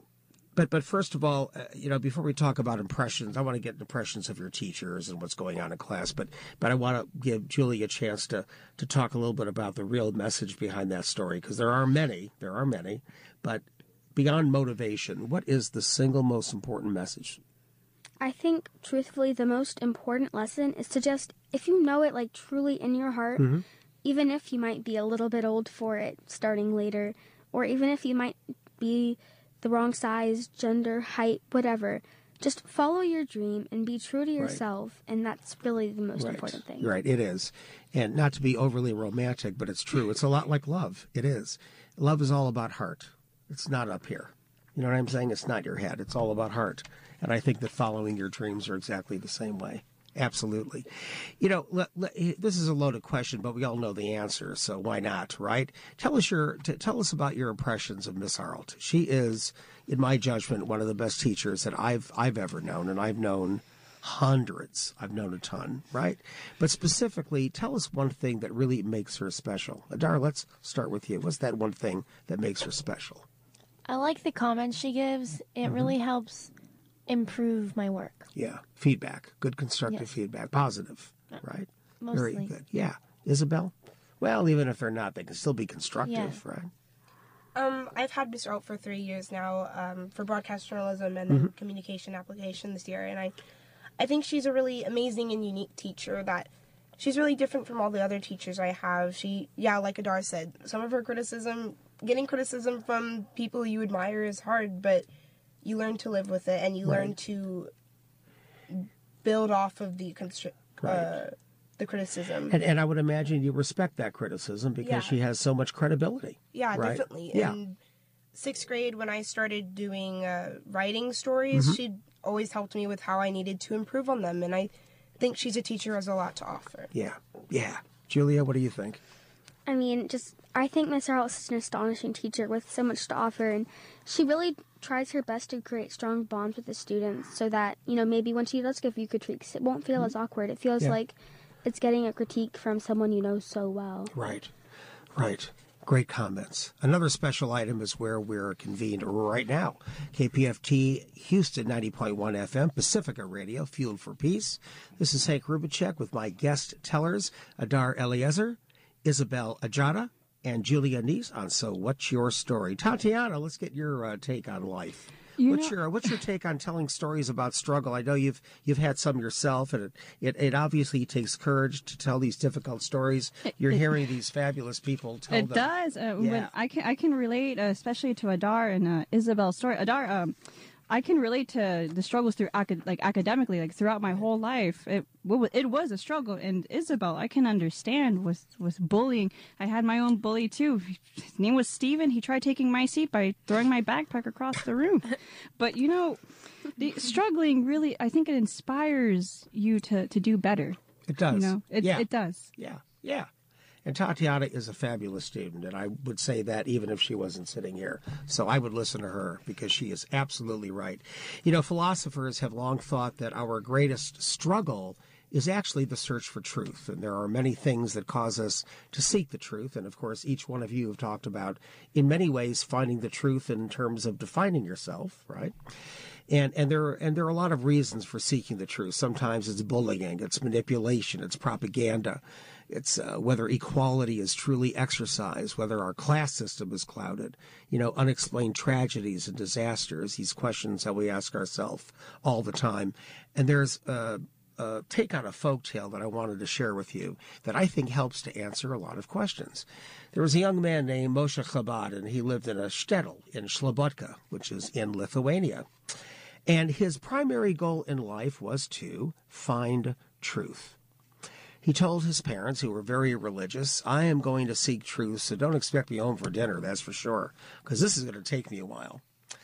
But but first of all, uh, you know, before we talk about impressions, I want to get impressions of your teachers and what's going on in class. But but I want to give Julie a chance to to talk a little bit about the real message behind that story, because there are many, there are many. But beyond motivation, what is the single most important message? I think, truthfully, the most important lesson is to just, if you know it, like, truly in your heart, mm-hmm. even if you might be a little bit old for it starting later, or even if you might be the wrong size, gender, height, whatever. Just follow your dream and be true to yourself, right. and that's really the most right. important thing. Right, it is. And not to be overly romantic, but it's true. It's a lot like love. It is. Love is all about heart. It's not up here. You know what I'm saying? It's not your head. It's all about heart. And I think that following your dreams are exactly the same way. Absolutely. You know, let, let, this is a loaded question, but we all know the answer, so why not, right? Tell us your t- tell us about your impressions of Miss Arlt. She is, in my judgment, one of the best teachers that I've I've ever known, and I've known hundreds. I've known a ton, right? But specifically, tell us one thing that really makes her special. Adar, let's start with you. What's that one thing that makes her special? I like the comments she gives. It mm-hmm. really helps improve my work. Yeah, feedback, good constructive yes. feedback, positive, right? Mostly. Very good. Yeah, Isabel. Well, even if they're not, they can still be constructive, yeah. right? Um, I've had Miss Arlt for three years now, um, for broadcast journalism and mm-hmm. then communication application this year, and I, I think she's a really amazing and unique teacher. That she's really different from all the other teachers I have. She, yeah, like Adar said, some of her criticism, getting criticism from people you admire is hard, but you learn to live with it, and you right. learn to build off of the constri- right. uh, the criticism. And, and I would imagine you respect that criticism because yeah. she has so much credibility. Yeah, right? definitely. Yeah. In sixth grade, when I started doing uh, writing stories, mm-hmm. she always helped me with how I needed to improve on them, and I think she's a teacher who has a lot to offer. Yeah, yeah. Julia, what do you think? I mean, just, I think Miss Arlt is such an astonishing teacher with so much to offer, and she really tries her best to create strong bonds with the students so that, you know, maybe when she does give you critiques, it won't feel mm-hmm. as awkward. It feels yeah. like it's getting a critique from someone you know so well. Right, right. Great comments. Another special item is where we're convened right now. K P F T Houston ninety point one F M, Pacifica Radio, Fueled for Peace. This is Hank Rubicek with my guest tellers, Adar Eliezer, Isabel Ajada, and Julia Neese on So What's Your Story? Tatiana, let's get your uh, take on life. You what's know, your what's your take on telling stories about struggle? I know you've you've had some yourself, and it, it, it obviously takes courage to tell these difficult stories. You're it, hearing these fabulous people tell it them. It does. Uh, yeah. when I can I can relate, uh, especially to Adar and uh, Isabel's story. Adar, um, I can relate to the struggles through acad- like academically, like throughout my whole life. It it was a struggle, and Isabel, I can understand with with bullying. I had my own bully too. His name was Steven. He tried taking my seat by throwing my backpack across the room. But you know, the struggling really, I think it inspires you to to do better. It does. You know, it yeah. it does. Yeah, yeah. And Tatiana is a fabulous student, and I would say that even if she wasn't sitting here. So I would listen to her because she is absolutely right. You know, philosophers have long thought that our greatest struggle is actually the search for truth. And there are many things that cause us to seek the truth. And, of course, each one of you have talked about, in many ways, finding the truth in terms of defining yourself, right? And and there and there are a lot of reasons for seeking the truth. Sometimes it's bullying, it's manipulation, it's propaganda. It's uh, whether equality is truly exercised, whether our class system is clouded, you know, unexplained tragedies and disasters, these questions that we ask ourselves all the time. And there's a, a take on a folktale that I wanted to share with you that I think helps to answer a lot of questions. There was a young man named Moshe Chabad, and he lived in a shtetl in Slobodka, which is in Lithuania. And his primary goal in life was to find truth. He told his parents, who were very religious, I am going to seek truth, so don't expect me home for dinner, that's for sure, because this is going to take me a while.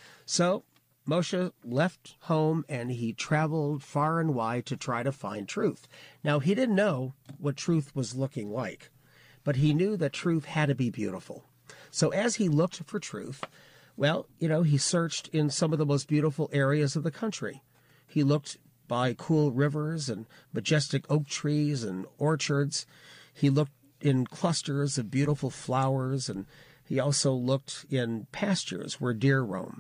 So Moshe left home, and he traveled far and wide to try to find truth. Now, he didn't know what truth was looking like, but he knew that truth had to be beautiful. So as he looked for truth, well, you know, he searched in some of the most beautiful areas of the country. He looked by cool rivers and majestic oak trees and orchards. He looked in clusters of beautiful flowers, and he also looked in pastures where deer roam.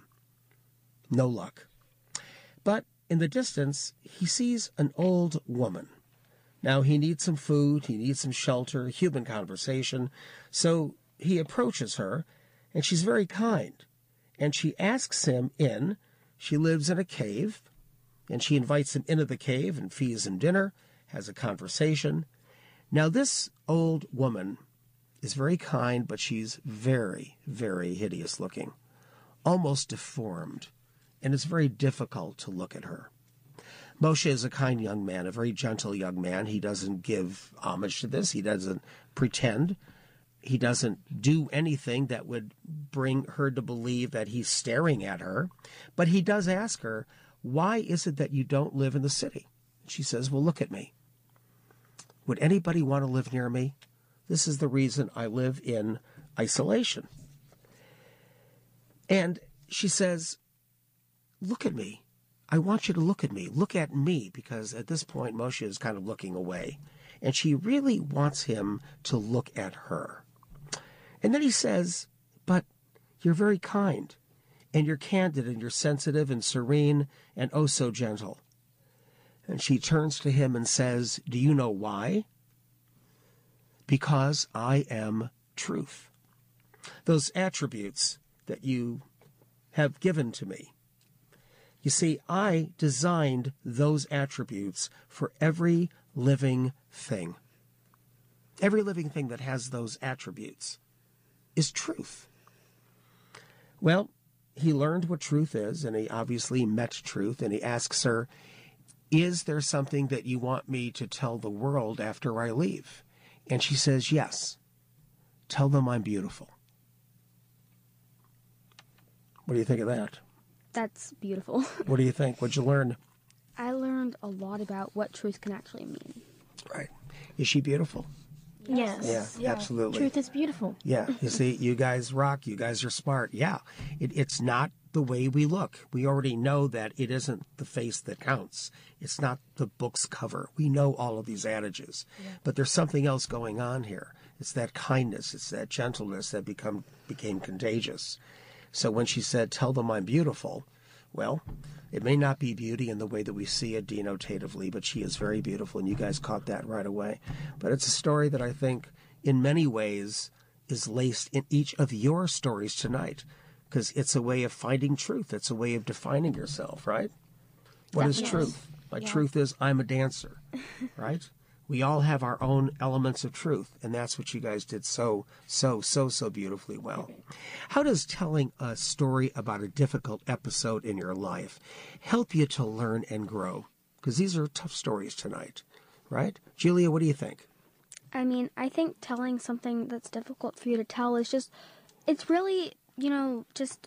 No luck. But in the distance, he sees an old woman. Now, he needs some food, he needs some shelter, human conversation. So he approaches her, and she's very kind. And she asks him in. She lives in a cave. And she invites him into the cave and feeds him dinner, has a conversation. Now, this old woman is very kind, but she's very, very hideous looking, almost deformed, and it's very difficult to look at her. Moshe is a kind young man, a very gentle young man. He doesn't give homage to this. He doesn't pretend. He doesn't do anything that would bring her to believe that he's staring at her. But he does ask her, why is it that you don't live in the city? She says, well, look at me. Would anybody want to live near me? This is the reason I live in isolation. And she says, look at me. I want you to look at me. Look at me, because at this point, Moshe is kind of looking away. And she really wants him to look at her. And then he says, but you're very kind. And you're candid, and you're sensitive and serene and oh so gentle. And she turns to him and says, do you know why? Because I am truth. Those attributes that you have given to me. You see, I designed those attributes for every living thing. Every living thing that has those attributes is truth. Well, he learned what truth is, and he obviously met truth, and he asks her, is there something that you want me to tell the world after I leave? And she says, yes. Tell them I'm beautiful. What do you think of that? That's beautiful. What do you think? What'd you learn? I learned a lot about what truth can actually mean. Right. Is she beautiful? Yes. Yeah, yeah, absolutely. Truth is beautiful. Yeah. You see, you guys rock. You guys are smart. Yeah. It, it's not the way we look. We already know that it isn't the face that counts. It's not the book's cover. We know all of these adages. Yeah. But there's something else going on here. It's that kindness, it's that gentleness that become became contagious. So when she said, tell them I'm beautiful, well, it may not be beauty in the way that we see it denotatively, but she is very beautiful, and you guys caught that right away. But it's a story that I think in many ways is laced in each of your stories tonight, because it's a way of finding truth. It's a way of defining yourself, right? What is truth? My Yeah. truth is I'm a dancer, right? We all have our own elements of truth, and that's what you guys did so, so, so, so beautifully well. How does telling a story about a difficult episode in your life help you to learn and grow? Because these are tough stories tonight, right? Julia, what do you think? I mean, I think telling something that's difficult for you to tell is just, it's really, you know, just,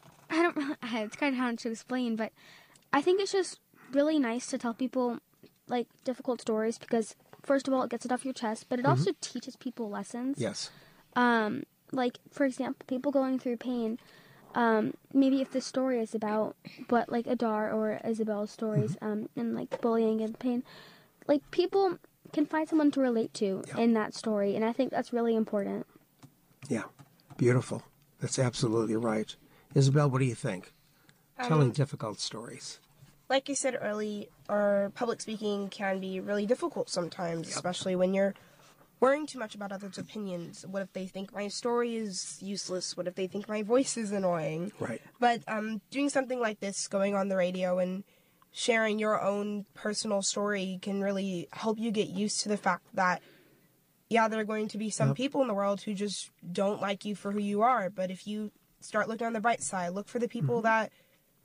I don't really, it's kind of hard to explain, but I think it's just really nice to tell people, like, difficult stories because, first of all, it gets it off your chest, but it also mm-hmm. teaches people lessons. Yes. Um, like, for example, people going through pain, um, maybe if the story is about what, like, Adar or Isabel's stories, mm-hmm. um, and, like, bullying and pain, like, people can find someone to relate to yeah. in that story, and I think that's really important. Yeah, beautiful. That's absolutely right. Isabel, what do you think? Um, Telling difficult stories. Like you said early, our public speaking can be really difficult sometimes, yep. especially when you're worrying too much about others' opinions. What if they think my story is useless? What if they think my voice is annoying? Right. But um, doing something like this, going on the radio and sharing your own personal story can really help you get used to the fact that, yeah, there are going to be some yep. people in the world who just don't like you for who you are. But if you start looking on the bright side, look for the people mm-hmm. that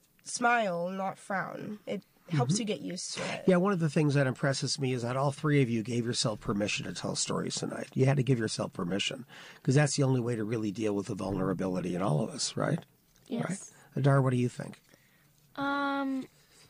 smile, not frown. It helps mm-hmm. you get used to it. Yeah, one of the things that impresses me is that all three of you gave yourself permission to tell stories tonight. You had to give yourself permission, because that's the only way to really deal with the vulnerability in all of us, right? Yes. Right? Adar, what do you think? Um,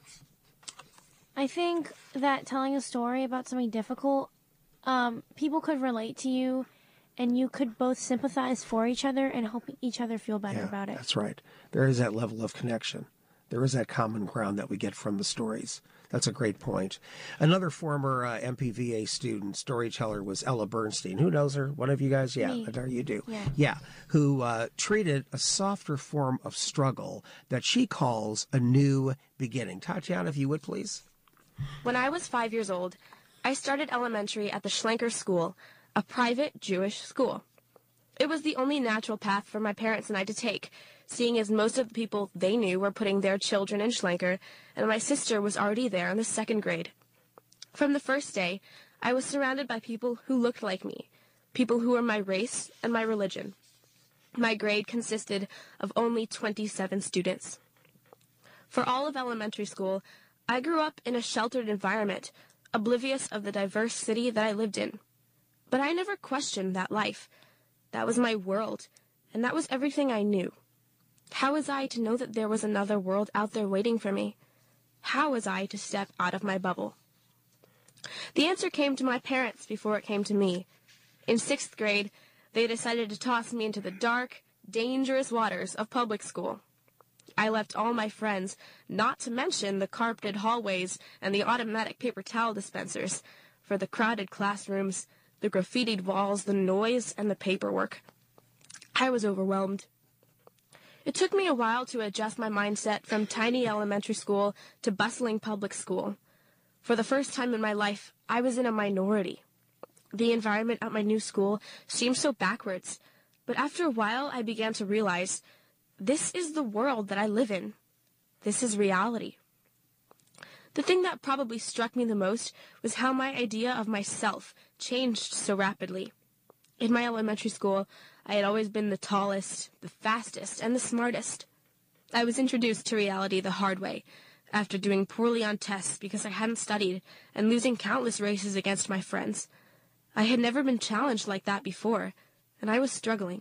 I think that telling a story about something difficult, um, people could relate to you, and you could both sympathize for each other and help each other feel better yeah, about it. That's right. There is that level of connection. There is that common ground that we get from the stories. That's a great point. Another former uh, M P V A student, storyteller, was Ella Bernstein. Who knows her? One of you guys? Yeah, Me. Adar, you do. Yeah. yeah. Who uh, treated a softer form of struggle that she calls a new beginning. Tatiana, if you would, please. When I was five years old, I started elementary at the Schlenker School, a private Jewish school. It was the only natural path for my parents and I to take, seeing as most of the people they knew were putting their children in Schlenker, and my sister was already there in the second grade. From the first day, I was surrounded by people who looked like me, people who were my race and my religion. My grade consisted of only twenty-seven students. For all of elementary school, I grew up in a sheltered environment, oblivious of the diverse city that I lived in. But I never questioned that life. That was my world, and that was everything I knew. How was I to know that there was another world out there waiting for me? How was I to step out of my bubble? The answer came to my parents before it came to me. In sixth grade, they decided to toss me into the dark, dangerous waters of public school. I left all my friends, not to mention the carpeted hallways and the automatic paper towel dispensers, for the crowded classrooms, the graffitied walls, the noise, and the paperwork. I was overwhelmed. It took me a while to adjust my mindset from tiny elementary school to bustling public school. For the first time in my life, I was in a minority. The environment at my new school seemed so backwards, but after a while I began to realize, this is the world that I live in. This is reality. The thing that probably struck me the most was how my idea of myself changed so rapidly. In my elementary school, I had always been the tallest, the fastest, and the smartest. I was introduced to reality the hard way, after doing poorly on tests because I hadn't studied and losing countless races against my friends. I had never been challenged like that before, and I was struggling.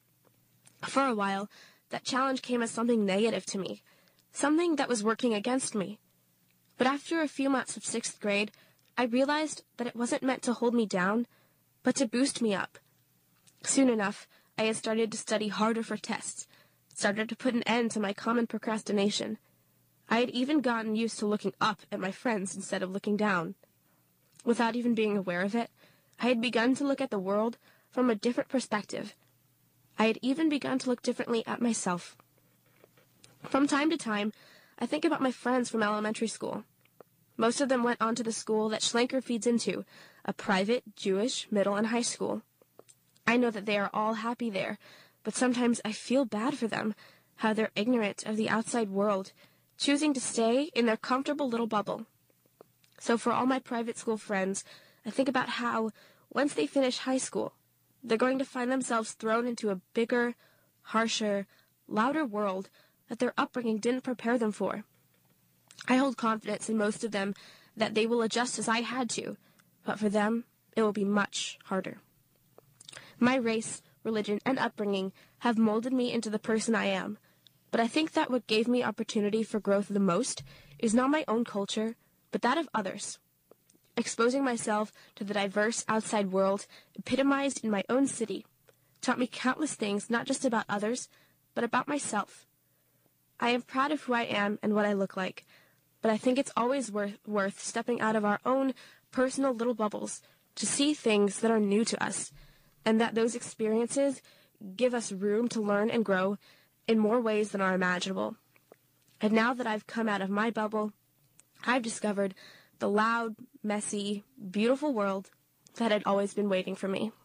For a while, that challenge came as something negative to me, something that was working against me. But after a few months of sixth grade, I realized that it wasn't meant to hold me down, but to boost me up. Soon enough, I had started to study harder for tests, started to put an end to my common procrastination. I had even gotten used to looking up at my friends instead of looking down. Without even being aware of it, I had begun to look at the world from a different perspective. I had even begun to look differently at myself. From time to time, I think about my friends from elementary school. Most of them went on to the school that Schlenker feeds into, a private Jewish middle and high school. I know that they are all happy there, but sometimes I feel bad for them, how they're ignorant of the outside world, choosing to stay in their comfortable little bubble. So for all my private school friends, I think about how, once they finish high school, they're going to find themselves thrown into a bigger, harsher, louder world that their upbringing didn't prepare them for. I hold confidence in most of them that they will adjust as I had to, but for them, it will be much harder. My race, religion, and upbringing have molded me into the person I am, but I think that what gave me opportunity for growth the most is not my own culture, but that of others. Exposing myself to the diverse outside world, epitomized in my own city, taught me countless things not just about others, but about myself. I am proud of who I am and what I look like, but I think it's always worth, worth stepping out of our own personal little bubbles to see things that are new to us, and that those experiences give us room to learn and grow in more ways than are imaginable. And now that I've come out of my bubble, I've discovered the loud, messy, beautiful world that had always been waiting for me.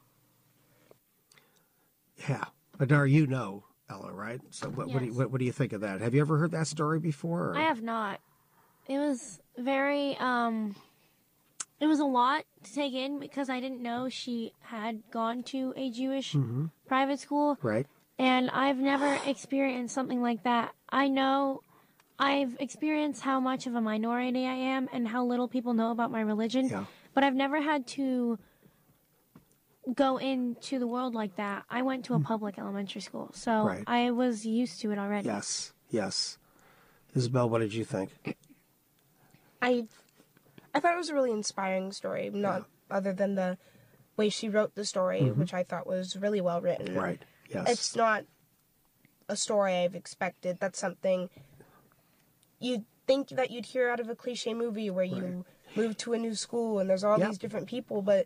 Yeah. Adar, you know Ella, right? So what, Yes. what, do you, what, what do you think of that? Have you ever heard that story before? Or? I have not. It was very, um, it was a lot to take in because I didn't know she had gone to a Jewish mm-hmm. private school. Right. And I've never experienced something like that. I know I've experienced how much of a minority I am and how little people know about my religion. Yeah. But I've never had to go into the world like that. I went to a public elementary school, so Right. I was used to it already. Yes, yes. Isabel, what did you think? I I thought it was a really inspiring story, not Yeah. other than the way she wrote the story, Mhm. which I thought was really well written. Right, yes. It's not a story I've expected. That's something you'd think that you'd hear out of a cliche movie where you move to a new school and there's all Yep. these different people, but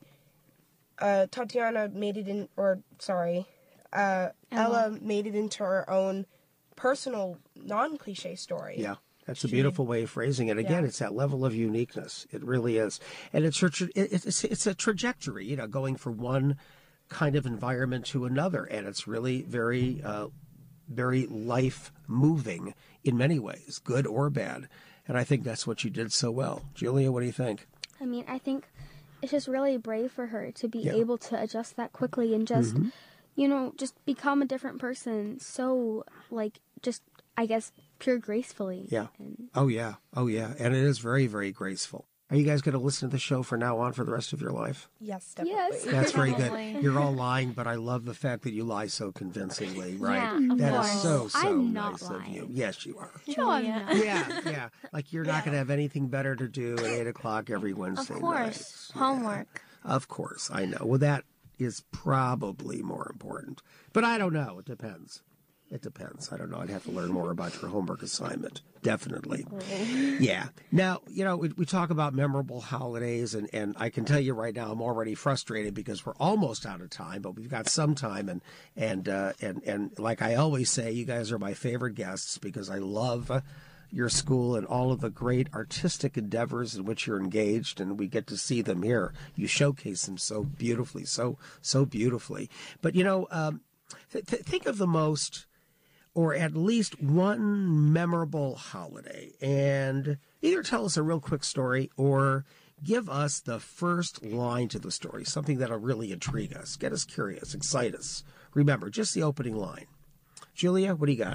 uh, Tatiana made it in, or sorry, uh, Ella. Ella. made it into her own personal, non-cliche story. Yeah, that's a beautiful way of phrasing it. Again, Yeah. it's that level of uniqueness. It really is. And it's, a- it's, it's a trajectory, you know, going from one kind of environment to another. And it's really very, uh, very life-moving in many ways, good or bad. And I think that's what you did so well. Julia, what do you think? I mean, I think it's just really brave for her to be Yeah. able to adjust that quickly and just, Mhm. you know, just become a different person. So, like, just, I guess, pure gracefully. Yeah. And Oh, yeah. Oh, yeah. And it is very, very graceful. Are you guys going to listen to the show from now on for the rest of your life? Yes, definitely. Yes. That's very Probably. good. You're all lying, but I love the fact that you lie so convincingly, right? Yeah, of That is course. so, so I'm not nice lying. of you. Yes, you are. No, I'm Julia. not. Yeah, yeah. Like you're not going to have anything better to do at eight o'clock every Wednesday Of night. course. Homework. Of course, I know. Well, that is probably more important. But I don't know. It depends. It depends. I don't know. I'd have to learn more about your homework assignment. Definitely. Yeah. Now, you know, we, we talk about memorable holidays, and, and I can tell you right now, I'm already frustrated because we're almost out of time, but we've got some time. And, and, uh, and, and like I always say, you guys are my favorite guests because I love uh, your school and all of the great artistic endeavors in which you're engaged, and we get to see them here. You showcase them so beautifully, so, so beautifully. But, you know, um, th- th- think of the most, or at least one memorable holiday, and either tell us a real quick story or give us the first line to the story, something that'll really intrigue us, get us curious, excite us. Remember, just the opening line. Julia, what do you got?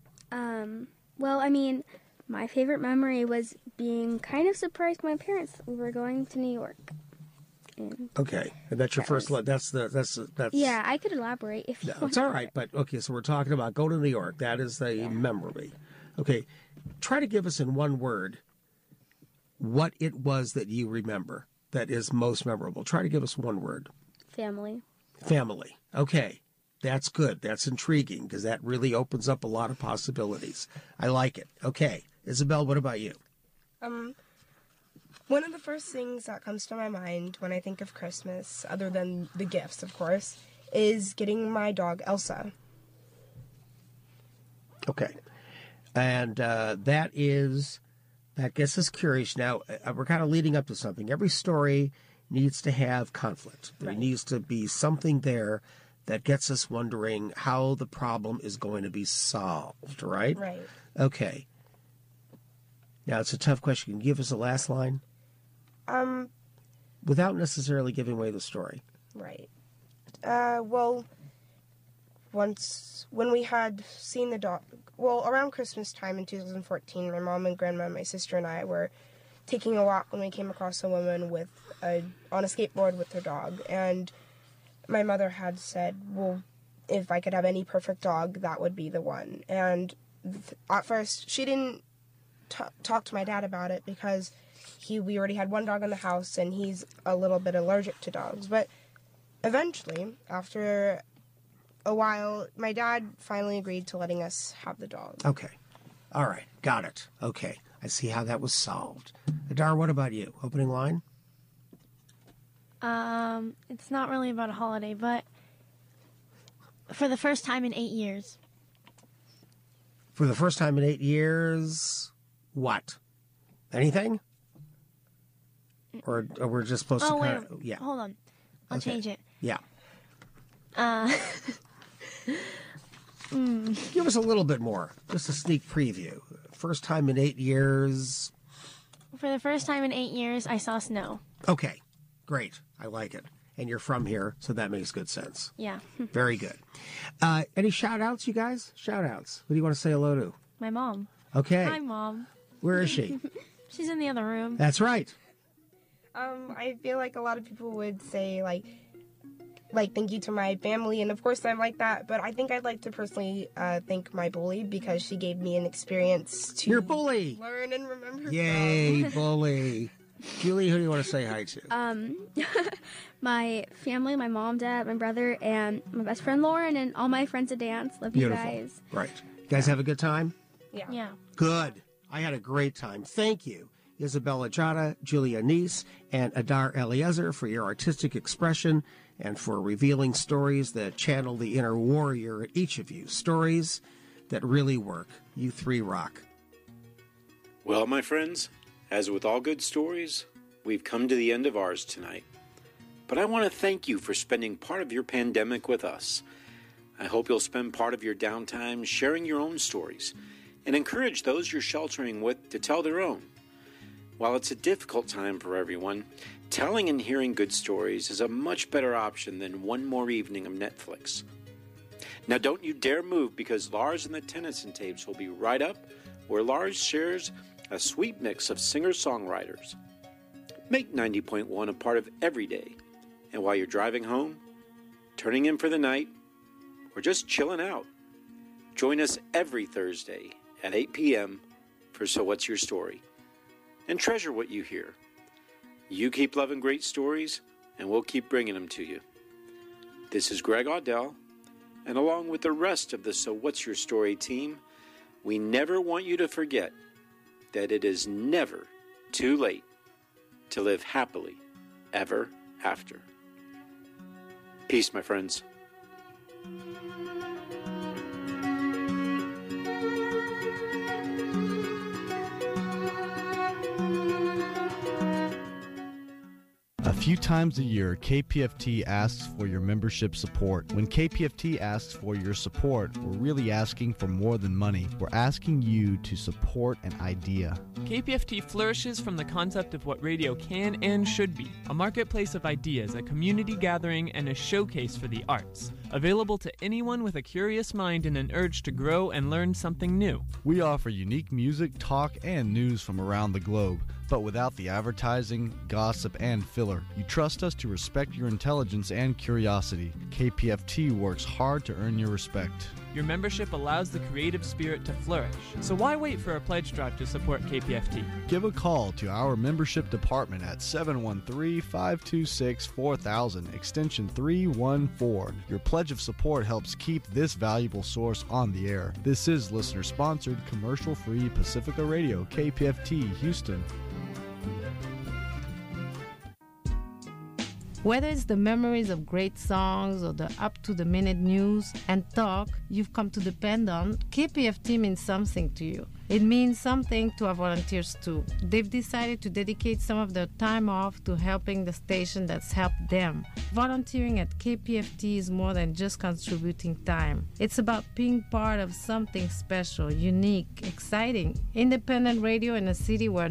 Um, well, I mean, my favorite memory was being kind of surprised by my parents that we were going to New York. And Okay, and that's your That first was- line. That's the that's the- that's yeah, I could elaborate if you No, want. it's all right, but okay. So we're talking about go to New York. That is the memory. Okay, try to give us in one word what it was that you remember that is most memorable. Try to give us one word. Family. Family. Okay, that's good. That's intriguing because that really opens up a lot of possibilities. I like it. Okay, Isabel, what about you? Um, one of the first things that comes to my mind when I think of Christmas, other than the gifts, of course, is getting my dog, Elsa. Okay. And uh, that is, that gets us curious. Now, uh, we're kind of leading up to something. Every story needs to have conflict. There Right. needs to be something there that gets us wondering how the problem is going to be solved, right? Right. Okay. Now, it's a tough question. Can you give us the last line? Um, Without necessarily giving away the story. right. Uh, well, once, when we had seen the dog, well, around Christmas time in two thousand fourteen, my mom and grandma, my sister and I were taking a walk when we came across a woman with a, on a skateboard with her dog, and my mother had said, well, if I could have any perfect dog, that would be the one. And th- at first, she didn't t- talk to my dad about it because he we already had one dog in the house, and he's a little bit allergic to dogs. But eventually, after a while, my dad finally agreed to letting us have the dog. Okay. All right. Got it. Okay. I see how that was solved. Adar, what about you? Opening line? Um, it's not really about a holiday, but for the first time in eight years. For the first time in eight years, what? Anything? Or, or we're just supposed Oh, to wait. kind of... Yeah. Hold on. I'll Okay. change it. Yeah. Uh, mm. Give us a little bit more. Just a sneak preview. First time in eight years. for the first time in eight years, I saw snow. Okay. Great. I like it. And you're from here, so that makes good sense. Yeah. Very good. Uh, any shout-outs, you guys? Shout-outs. Who do you want to say hello to? My mom. Okay. Hi, Mom. Where is she? She's in the other room. That's right. Um, I feel like a lot of people would say, like, like, thank you to my family, and of course I'm like that, but I think I'd like to personally uh, thank my bully because she gave me an experience to Your bully! learn and remember Yay, from. bully. Julie, who do you want to say hi to? Um, my family, my mom, dad, my brother, and my best friend Lauren, and all my friends at dance. Love Beautiful. you guys. Right. You guys have a good time? Yeah. Yeah. Good. I had a great time. Thank you, Isabella Jada, Julia Neese, and Adar Eliezer for your artistic expression and for revealing stories that channel the inner warrior in each of you. Stories that really work. You three rock. Well, my friends, as with all good stories, we've come to the end of ours tonight. But I want to thank you for spending part of your pandemic with us. I hope you'll spend part of your downtime sharing your own stories and encourage those you're sheltering with to tell their own. While it's a difficult time for everyone, telling and hearing good stories is a much better option than one more evening of Netflix. Now don't you dare move because Lars and the Tennyson tapes will be right up where Lars shares a sweet mix of singer-songwriters. Make ninety point one a part of every day. And while you're driving home, turning in for the night, or just chilling out, join us every Thursday at eight p.m. for So What's Your Story? And treasure what you hear. You keep loving great stories, and we'll keep bringing them to you. This is Greg Audell, and along with the rest of the So What's Your Story team, we never want you to forget that it is never too late to live happily ever after. Peace, my friends. A few times a year, K P F T asks for your membership support. When K P F T asks for your support, we're really asking for more than money. We're asking you to support an idea. K P F T flourishes from the concept of what radio can and should be, a marketplace of ideas, a community gathering, and a showcase for the arts, available to anyone with a curious mind and an urge to grow and learn something new. We offer unique music, talk, and news from around the globe, but without the advertising, gossip, and filler. You trust us to respect your intelligence and curiosity. K P F T works hard to earn your respect. Your membership allows the creative spirit to flourish, so why wait for a pledge drive to support K P F T? Give a call to our membership department at seven one three, five two six, four thousand, extension three one four. Your pledge of support helps keep this valuable source on the air. This is listener-sponsored, commercial-free Pacifica Radio, K P F T, Houston. Whether it's the memories of great songs or the up-to-the-minute news and talk you've come to depend on, K P F T means something to you. It means something to our volunteers too. They've decided to dedicate some of their time off to helping the station that's helped them. Volunteering at K P F T is more than just contributing time. It's about being part of something special, unique, exciting, independent radio in a city where